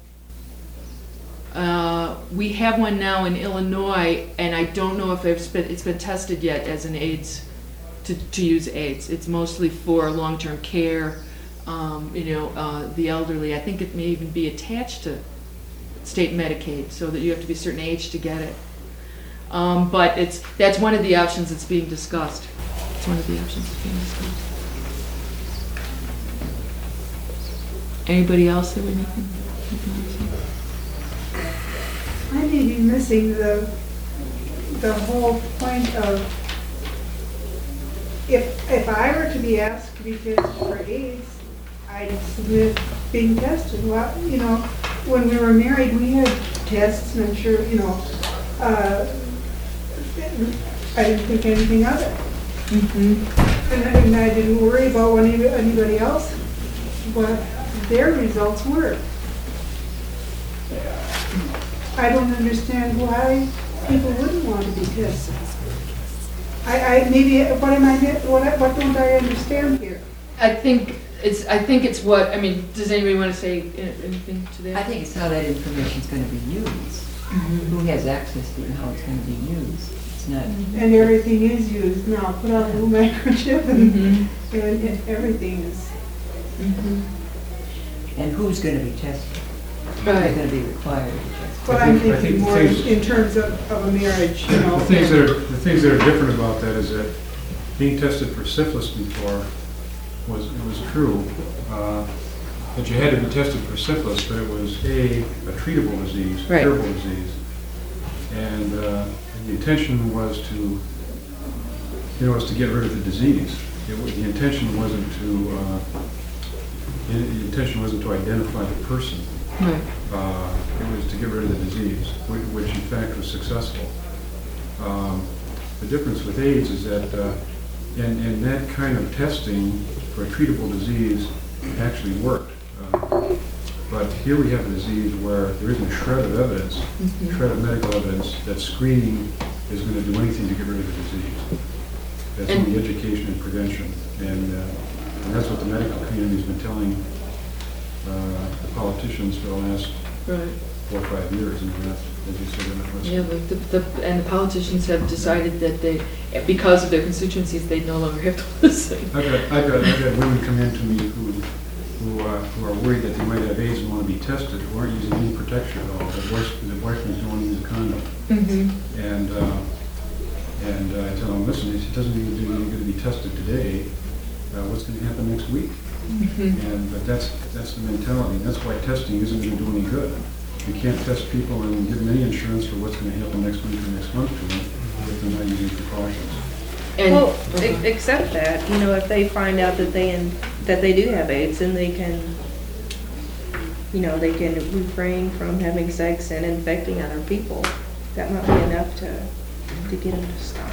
uh, we have one now in Illinois, and I don't know if it's been, it's been tested yet as an AIDS, to, to use AIDS. It's mostly for long-term care, um, you know, uh, the elderly. I think it may even be attached to state Medicaid, so that you have to be a certain age to get it. Um, but it's, that's one of the options that's being discussed. It's one of the options that's being discussed. Anybody else have anything? I may be missing the, the whole point of, if, if I were to be asked to be tested for AIDS, I'd submit being tested. Well, you know, when we were married, we had tests, and I'm sure, you know, uh, I didn't think anything of it. Mm-hmm. And, I- and I didn't worry about what any- anybody else, what their results were. I don't understand why people wouldn't want to be tested. I, I, maybe, what am I, what, I- what don't I understand here? I think it's, I think it's what, I mean, does anybody want to say anything to that? I think it's how that information's going to be used. Mm-hmm. Who has access to it and how it's going to be used. It's not. And everything is used now, put on a little microchip and, Mm-hmm. and it- everything is. Mm-hmm. And who's going to be tested? Right. Who's going to be required to be tested? But I I'm think- I thinking think more things- in terms of, of a marriage, you know. The things that are, the things that are different about that is that being tested for syphilis before was, it was true, uh, that you had to be tested for syphilis, but it was a, a treatable disease, Right. curable disease. And uh, the intention was to, you know, was to get rid of the disease. It wa- The intention wasn't to, uh, the the intention wasn't to identify the person. Right. Uh, It was to get rid of the disease, whi- which in fact was successful. Um, The difference with AIDS is that, uh, and, and that kind of testing for a treatable disease actually worked. Uh, But here we have a disease where there isn't a shred of evidence, Mhm. shred of medical evidence, that screening is going to do anything to get rid of the disease. That's And- only education and prevention. And, uh, and that's what the medical community's been telling uh, the politicians for the last Right. four or five years, and that's, as you said, in that Yeah, list. the, the, and the politicians have decided that they, because of their constituencies, they no longer have to listen. I've got, I've got, I've got women come in to me who, who, uh, who are worried that they might have AIDS and want to be tested, who aren't using any protection at all. The boys, the boyfriends don't use a condom. Mm-hmm. And, uh, and uh, I tell them, listen, it doesn't even do you good to be tested today. Uh, what's going to happen next week? Mm-hmm. And, but that's, that's the mentality. That's why testing isn't going to do any good. You can't test people and give them any insurance for what's going to happen next week or next month to them if they're not using precautions. And, Well, e- except that, you know, if they find out that they, in- that they do have AIDS, then they can, you know, they can refrain from having sex and infecting other people. That might be enough to, to get them to stop.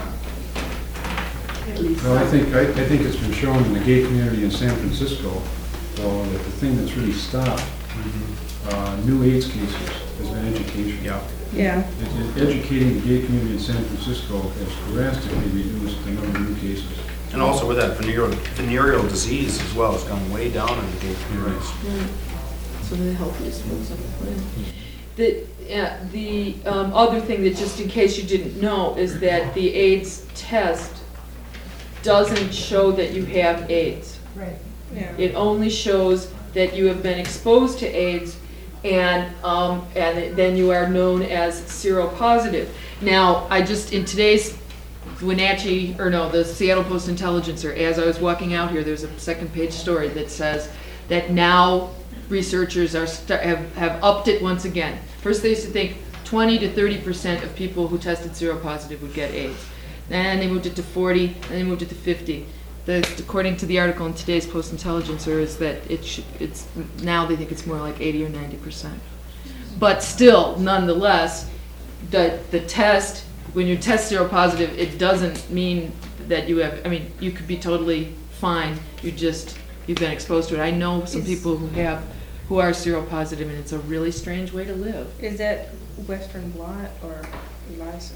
At least Well, I some. think, I, I think it's been shown in the gay community in San Francisco, though, that the thing that's really stopped uh, new AIDS cases has been education. Yeah. Yeah. It- it- Educating the gay community in San Francisco has drastically reduced the number of new cases. And also with that venereal, venereal disease as well, it's gone way down in the gay communities. Some of the healthiest folks on the planet. The, uh, the um, other thing that, just in case you didn't know, is that the AIDS test doesn't show that you have AIDS. Right. Yeah. It only shows that you have been exposed to AIDS, and um, and then you are known as seropositive. Now, I just, in today's Wenatchee, or no, the Seattle Post-Intelligencer, as I was walking out here, there's a second page story that says that now researchers are st- have, have upped it once again. First they used to think twenty to thirty percent of people who tested seropositive would get AIDS. Then they moved it to forty, and they moved it to fifty. The, according to the article in today's Post-Intelligencer, is that it should, it's, now they think it's more like eighty or ninety percent. But still, nonetheless, the, the test, when you test seropositive, it doesn't mean that you have, I mean, you could be totally fine, you just, you've been exposed to it. I know some Is- people who have, who are seropositive, and it's a really strange way to live. Is that Western blot or ELISA?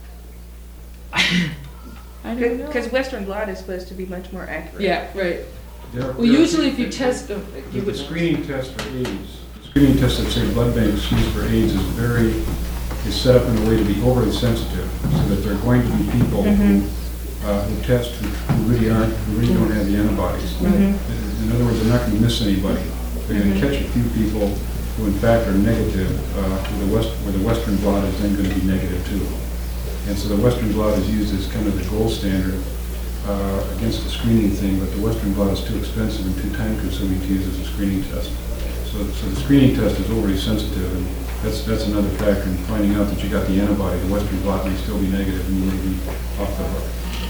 I don't know. Because Western blot is supposed to be much more accurate. Yeah, right. There- Well, there- usually if you test, uh, The you the would. screening test for AIDS, the screening test that say blood banks use for AIDS is very, is set up in a way to be overly sensitive, so that there are going to be people who, uh, who test who who really aren't, who really don't have the antibodies. In in other words, they're not going to miss anybody. They're going to catch a few people who in fact are negative, uh, where the West, where the Western blot is then going to be negative too. And so the Western blot is used as kind of the gold standard uh, against the screening thing, but the Western blot is too expensive and too time consuming to use as a screening test. So, so the screening test is overly sensitive, and that's, that's another factor in finding out that you got the antibody. The Western blot may still be negative and you may be off the hook.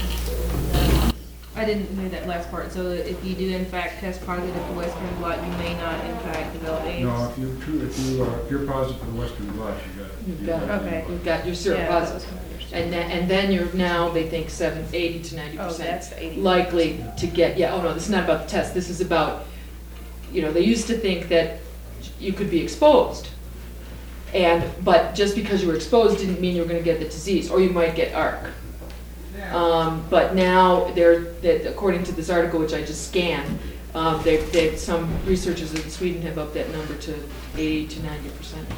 I didn't hear that last part. So if you do in fact test positive for Western blot, you may not in fact develop AIDS. No, if you, true, if you, uh, if you're positive for the Western blot, you got it. You've You got it. the Okay. antibody. You've got your Yeah, that was seropositive. my understanding. And then, and then you're now, they think seven, eighty to ninety Oh, percent that's the eighty. likely to get, yeah, oh no, this is not about the test, this is about, you know, they used to think that you could be exposed. And, but just because you were exposed didn't mean you were gonna get the disease, or you might get A R C. Um, but now, they're, that according to this article, which I just scanned, um, they, they, some researchers in Sweden have upped that number to eighty to ninety percent.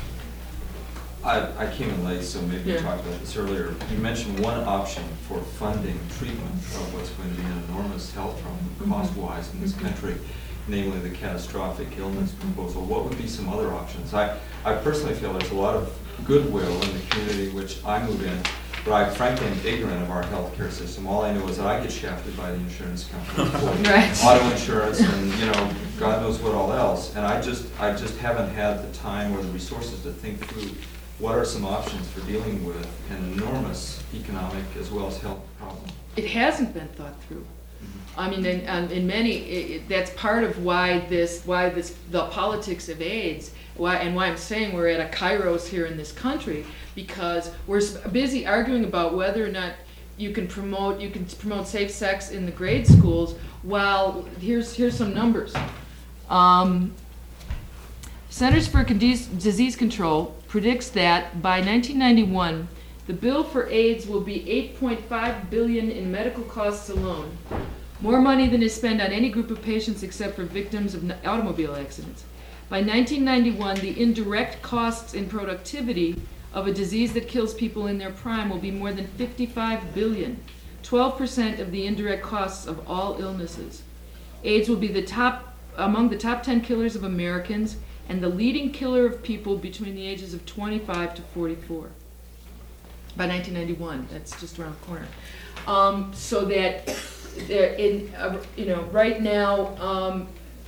I, I came in late, so maybe you Yeah. talked about this earlier. You mentioned one option for funding treatment of what's going to be an enormous health problem Mhm. cost-wise in this Mhm. country, namely the catastrophic illness proposal. What would be some other options? I, I personally feel there's a lot of goodwill in the community which I move in, but I frankly am ignorant of our healthcare system. All I know is that I get shafted by the insurance company for Right. auto insurance and, you know, God knows what all else. And I just, I just haven't had the time or the resources to think through what are some options for dealing with an enormous economic as well as health problem. It hasn't been thought through. I mean, in, um, in many, i i that's part of why this, why this, the politics of AIDS, why, and why I'm saying we're at a kairos here in this country, because we're s- busy arguing about whether or not you can promote, you can promote safe sex in the grade schools, while, here's, here's some numbers. Um, Centers for Condiz- Disease Control predicts that by nineteen ninety-one, the bill for AIDS will be eight point five billion dollars in medical costs alone, more money than is spent on any group of patients except for victims of n- automobile accidents. By nineteen ninety-one, the indirect costs in productivity of a disease that kills people in their prime will be more than fifty-five billion dollars, twelve percent of the indirect costs of all illnesses. AIDS will be the top, among the top ten killers of Americans, and the leading killer of people between the ages of twenty-five to forty-four. By nineteen ninety-one, that's just around the corner. Um, so that, there in, uh, you know, right now, um,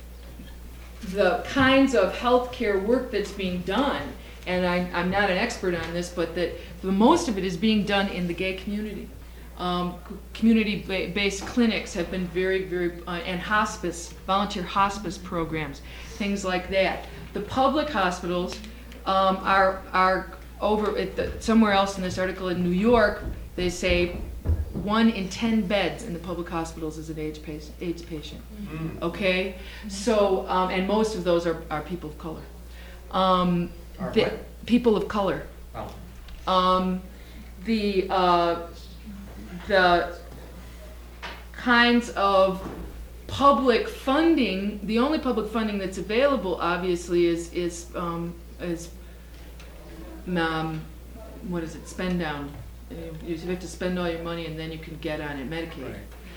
the kinds of healthcare work that's being done, and I, I'm not an expert on this, but that the most of it is being done in the gay community. Um, c- community-based clinics have been very, very, uh, and hospice, volunteer hospice programs, things like that. The public hospitals um, are are over at the, somewhere else in this article in New York. They say one in ten beds in the public hospitals is an AIDS patient. AIDS patient. Okay, so um, and most of those are, are people of color. Um, Are the- what? People of color. Oh. Um, the, uh, the kinds of public funding, the only public funding that's available, obviously, is, is, um, is, um, what is it, spend down. You you have to spend all your money and then you can get on it, Medicaid.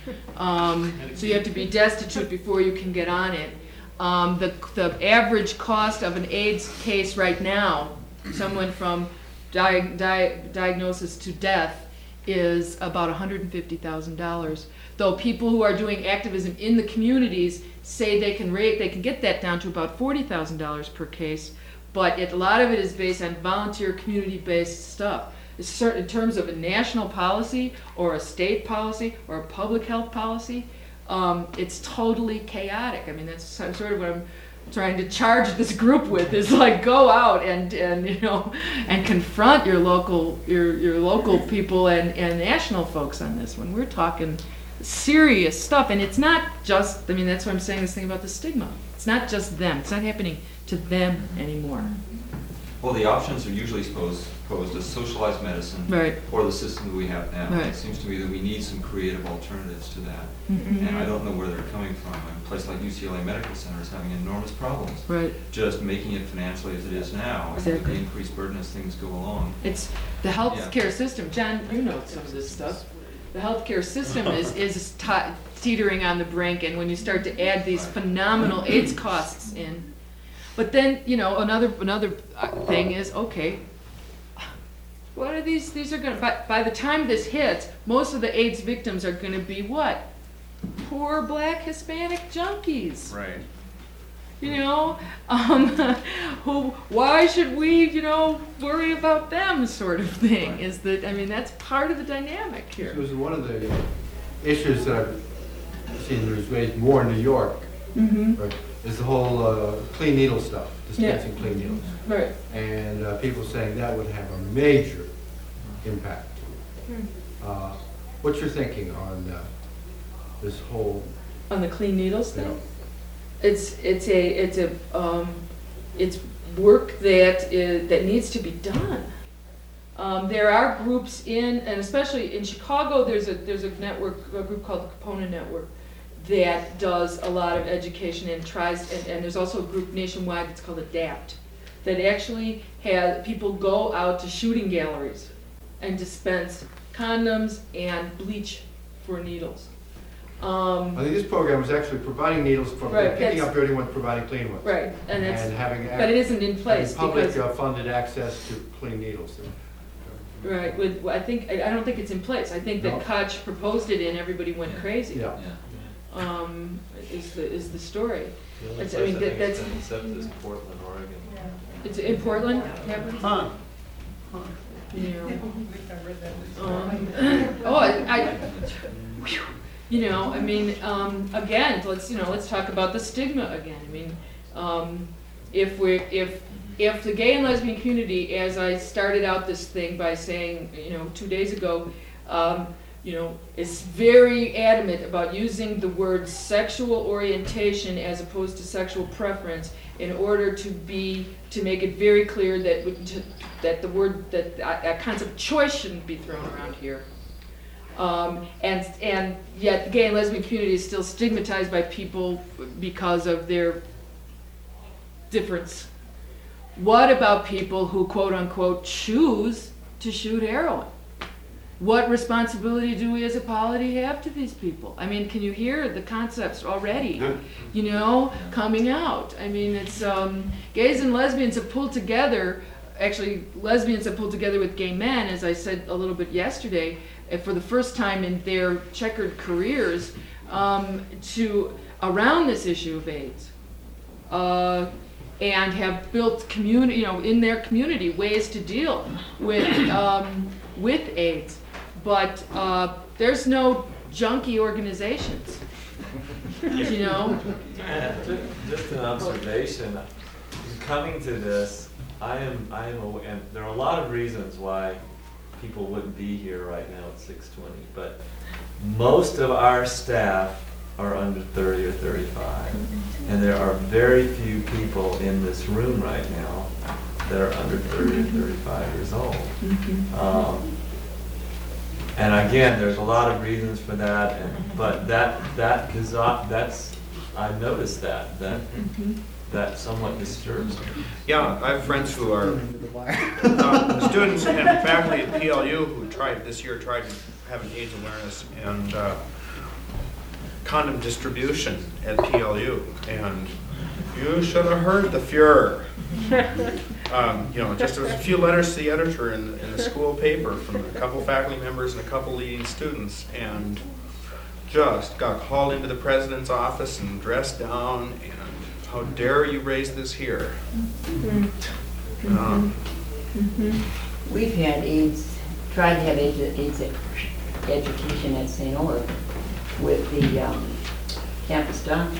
Um, so you have to be destitute before you can get on it. Um, the, the average cost of an AIDS case right now, someone from di- di- diagnosis to death, is about one hundred fifty thousand dollars. Though people who are doing activism in the communities say they can rate, they can get that down to about forty thousand dollars per case, but it, a lot of it is based on volunteer, community-based stuff. It's certain, in terms of a national policy or a state policy or a public health policy, um, it's totally chaotic. I mean, that's sort of what I'm trying to charge this group with, is like, go out and, and you know, and confront your local, your, your local people and, and national folks on this one. We're talking serious stuff, and it's not just, I mean, that's why I'm saying this thing about the stigma. It's not just them. It's not happening to them anymore. Well, the options are usually posed, posed as socialized medicine Right. or the system that we have now. Right. It seems to me that we need some creative alternatives to that. Mhm. And I don't know where they're coming from. A place like U C L A Medical Center is having enormous problems. Right. Just making it financially as it is now, and with the Exactly. increased burden as things go along. It's the healthcare system. John, you know some of this stuff. The healthcare system is, is t- teetering on the brink, and when you start to add these phenomenal AIDS costs in. But then, you know, another another uh, thing is, okay, what are these, these are gonna, by, by the time this hits, most of the AIDS victims are gonna be what? Poor black Hispanic junkies. Right. You know, um, who, why should we, you know, worry about them, sort of thing, is that, I mean, that's part of the dynamic It here. was one of the issues that I've seen was raised more in New York, Mm-hmm, right, is the whole uh, clean needle stuff, dispensing clean needles. right. And uh, people saying that would have a major impact. Uh, What's your thinking on uh, this whole, On the clean needles you thing? know, It's, it's a, it's a, um, it's work that is, that needs to be done. Um, there are groups in, and especially in Chicago, there's a, there's a network, a group called the Capona Network, that does a lot of education and tries, and, and there's also a group nationwide that's called ADAPT, that actually has, people go out to shooting galleries and dispense condoms and bleach for needles. Um, I think this program is actually providing needles for, Right, picking that's- up dirty ones, providing clean ones. right, and it's, And having, but it isn't in place having public because. uh, funded access to clean needles. Right, with, well, I think, I I don't think it's in place. I think that No. Koch proposed it and everybody went crazy. Yeah. Um, is the, is the story. The only It's, I place mean, I that- think it's that's, been accepted is Portland, Oregon. it's in Portland, happened? Huh. You know. Um, oh, I, I, whew, you know, I mean, um, again, let's, you know, let's talk about the stigma again. I mean, um, if we're, if, if the gay and lesbian community, as I started out this thing by saying, you know, two days ago, um, you know, is very adamant about using the word sexual orientation as opposed to sexual preference in order to be, to make it very clear that, w- to- that the word, that a a concept of choice shouldn't be thrown around here. Um, and, and yet the gay and lesbian community is still stigmatized by people because of their difference. What about people who quote unquote choose to shoot heroin? What responsibility do we as a polity have to these people? I mean, can you hear the concepts already, you know, coming out? I mean, it's, um, gays and lesbians have pulled together, actually lesbians have pulled together with gay men, as I said a little bit yesterday, uh, for the first time in their checkered careers, um, to, around this issue of AIDS. Uh, and have built community, you know, in their community, ways to deal with, um, with AIDS. But uh, there's no junkie organizations, you know? Just an observation, coming to this, I am, I am aware, and there are a lot of reasons why people wouldn't be here right now at six twenty, but most of our staff are under thirty or thirty-five. And there are very few people in this room right now that are under thirty or thirty-five years old. Um, And again, there's a lot of reasons for that, and, but that, that, cause I, that's, I noticed that, that, that somewhat disturbs me. Yeah, I have friends who are uh, students and faculty at P L U who tried, this year tried to have an AIDS awareness and uh, condom distribution at P L U. And you should have heard the furor. Um, you know, just there was a few letters to the editor in, the- in the school paper from a couple faculty members and a couple leading students, and just got hauled into the president's office and dressed down, and how dare you raise this here? Um, We've had AIDS, tried to have AIDS, AIDS ed- education at Saint Olaf with the um, campus doctor,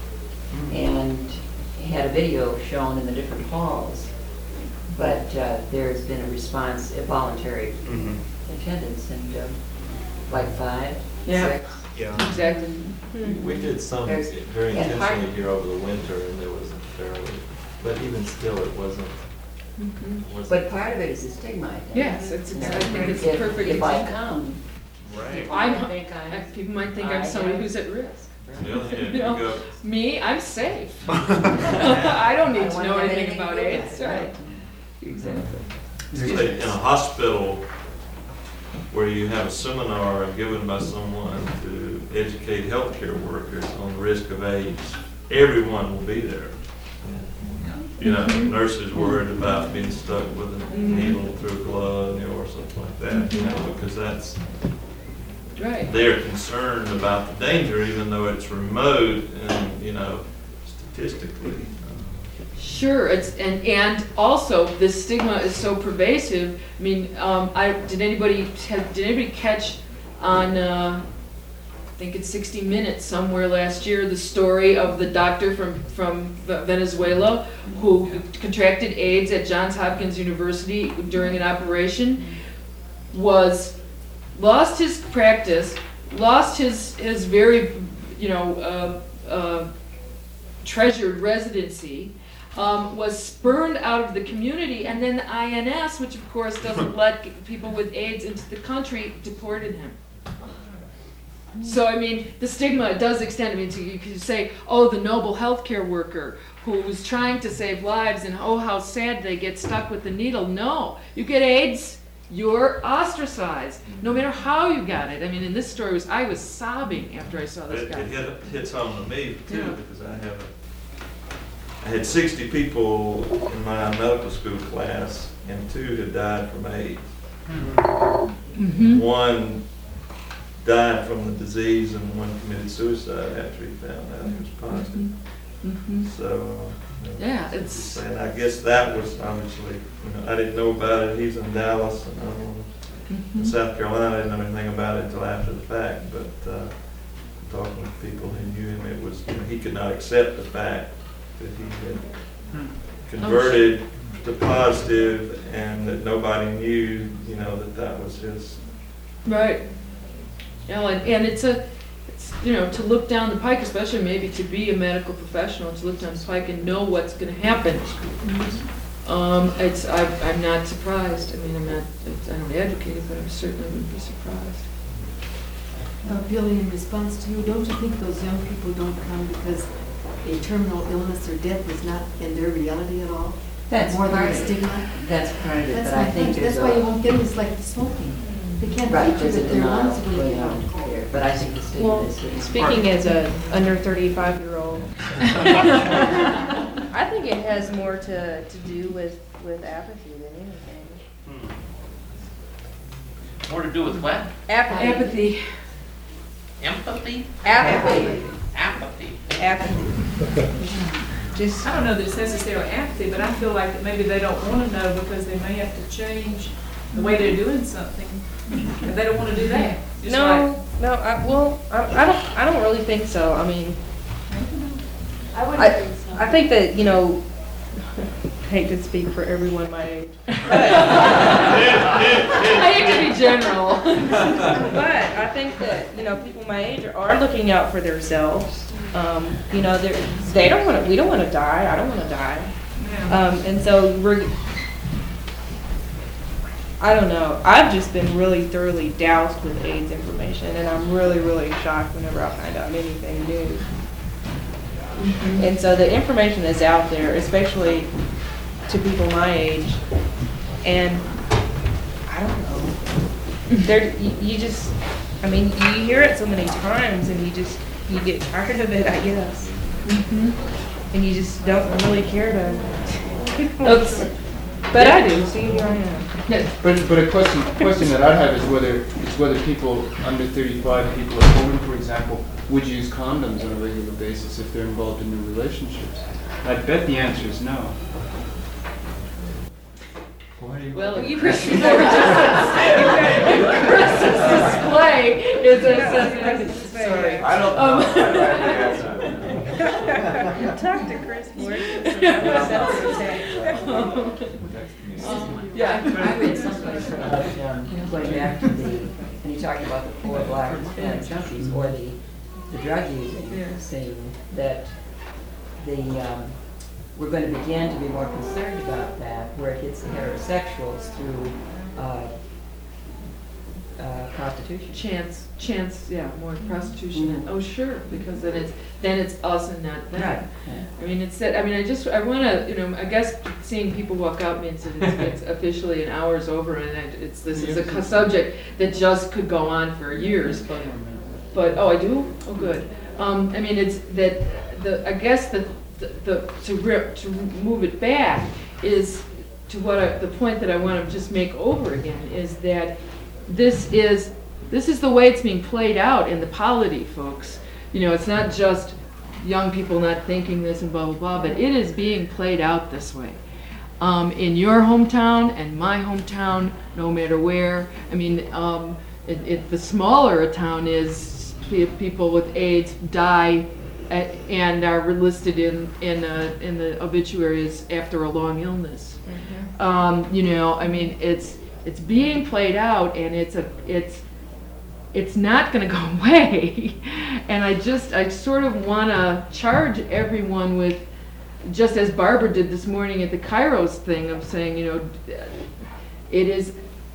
and had a video shown in the different halls, but uh, there's been a response, a voluntary mhm. attendance, and uh, like five, Yeah. six. Yeah. Exactly. We did some There's- very and part- intentionally here over the winter, and there wasn't fairly, but even still, it wasn't. wasn't- But part of it is the stigma, I think. Yes, it's, You it's- know, I think it's a if- perfect If I example. come, Right. people I'm- might think Uh, I'm, People might think I I'm somebody have- who's at risk. The other hand, You you know, go, me, I'm safe. I don't need I to wanna know have anything anything about to do AIDS, with it, right? Exactly. say, in a hospital where you have a seminar given by someone to educate healthcare workers on the risk of AIDS, everyone will be there. You know, nurses worried about being stuck with a needle through a glove, you know, or something like that, you know, because that's, Right. they're concerned about the danger, even though it's remote and, you know, statistically. Sure, it's, and, and also, this stigma is so pervasive. I mean, um, I, did anybody, have- did anybody catch on, uh, I think it's sixty minutes somewhere last year, the story of the doctor from, from Venezuela who contracted AIDS at Johns Hopkins University during an operation, was, lost his practice, lost his, his very, you know, uh, uh, treasured residency, um, was spurned out of the community, and then the I N S, which of course doesn't let people with AIDS into the country, deported him. So, I mean, the stigma does extend. I mean, so you could say, oh, the noble healthcare worker who was trying to save lives, and oh, how sad they get stuck with the needle. No, you get AIDS, you're ostracized, no matter how you got it. I mean, in this story, was I was sobbing after I saw this It, guy. it hit, hits home to me too, Yeah. because I have a, I had sixty people in my medical school class, and two had died from AIDS. Mhm. One died from the disease, and one committed suicide after he found out he was positive. Mhm. So, uh, Yeah, it's, and I guess that was obviously, you know, I didn't know about it. He's in Dallas, and I'm in mhm. South Carolina. I didn't know anything about it until after the fact, but uh, talking with people who knew him, it was, you know, he could not accept the fact that he had converted to positive and that nobody knew, you know, that that was his. right. You know, and, and it's a, it's, you know, to look down the pike, especially maybe to be a medical professional, to look down the pike and know what's gonna happen. Um, it's, I, I'm not surprised. I mean, I'm not, I don't advocate it, but I certainly wouldn't be surprised. Uh, Billy, in response to you, don't you think those young people don't come because a terminal illness or death is not in their reality at all? That's More than part a of it. stigma? That's part of it, That's but my I think point. there's That's why you a, won't get them, it's like the smoking. They can't right, teach you there's a that their denial lungs will going get on out. here, but I think the stigma Well, is here. speaking as a under thirty-five year old, I think it has more to, to do with, with apathy than anything. More to do with what? Apathy. Apathy. Empathy? Apathy. Apathy. Apathy. Just, I don't know that it's necessarily apathy, but I feel like that maybe they don't want to know because they may have to change the way they're doing something. But they don't want to do that. Just no, no, I, well, I, I don't, I don't really think so. I mean, I wouldn't I, think so. I think that, you know, hate to speak for everyone my age. I hate to be general. But I think that, you know, people my age are looking out for themselves. Um, you know, they're, they don't want to, we don't want to die. I don't want to die. Um, and so we're, I don't know. I've just been really thoroughly doused with AIDS information, and I'm really, really shocked whenever I find out anything new. And so the information is out there, especially to people my age, and I don't know. There, you, you just, I mean, you hear it so many times, and you just, you get tired of it, I guess. Mm-hmm. And you just don't really care to. Oops. But I do. See, here I am. But, but a question, question that I have is whether, is whether people under thirty-five, people at home, for example, would use condoms on a regular basis if they're involved in new relationships. I bet the answer is no. Well, you Chris's display is a, sorry. I don't Um, know. I don't have the answer. Talk to Chris more. Yeah. I read someplace about, um, going back to the, when you talked about the four black uh, junkies or the, the drug users, saying that the, um, we're going to begin to be more concerned about that, where it hits the heterosexuals through uh, uh, prostitution. Chance, chance, yeah, more prostitution. And, oh, sure, because then it's then it's us and not them. Right. I mean, it's that. I mean, I just I want to, you know, I guess seeing people walk out means that it's, it's officially an hour's over, and it, it's this is a subject that just could go on for years. But oh, I do. Oh, good. Um, I mean, it's that the I guess the the, the to rip to move it back is to what I, the point that I want to just make over again is that this is this is the way it's being played out in the polity, folks. You know, it's not just young people not thinking this and blah blah blah, but it is being played out this way. Um, in your hometown and my hometown, no matter where. I mean, um, it, it, the smaller a town is, people with AIDS die at, and are listed in in, uh, in the obituaries after a long illness. Mm-hmm. um, you know, I mean, it's it's being played out, and it's a it's it's not going to go away. And I just I sort of want to charge everyone with, just as Barbara did this morning at the Kairos thing, of saying, you know, it is,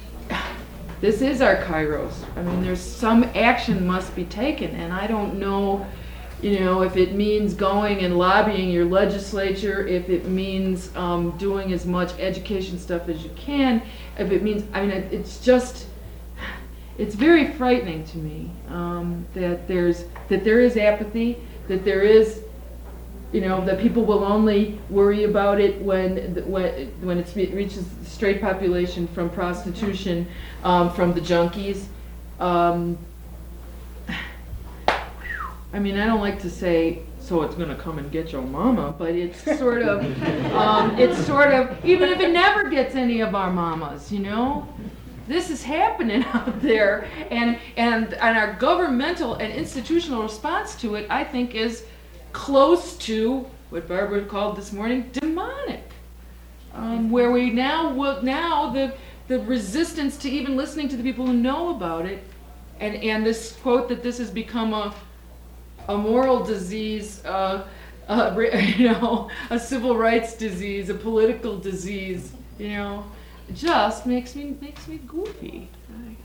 this is our Kairos. I mean, there's some action must be taken, and I don't know, you know, if it means going and lobbying your legislature, if it means um, doing as much education stuff as you can, if it means, I mean, it, it's just, it's very frightening to me um, that there's, that there is apathy, that there is, you know, that people will only worry about it when when when it's, it reaches the straight population from prostitution, um, from the junkies. Um, I mean, I don't like to say, so it's going to come and get your mama, but it's sort of, um, it's sort of, even if it never gets any of our mamas, you know? This is happening out there, and, and, and our governmental and institutional response to it, I think, is close to what Barbara called this morning demonic, um, where we now will now the the resistance to even listening to the people who know about it, and and this quote that this has become a a moral disease, uh, uh, you know, a civil rights disease, a political disease, you know, just makes me makes me goofy.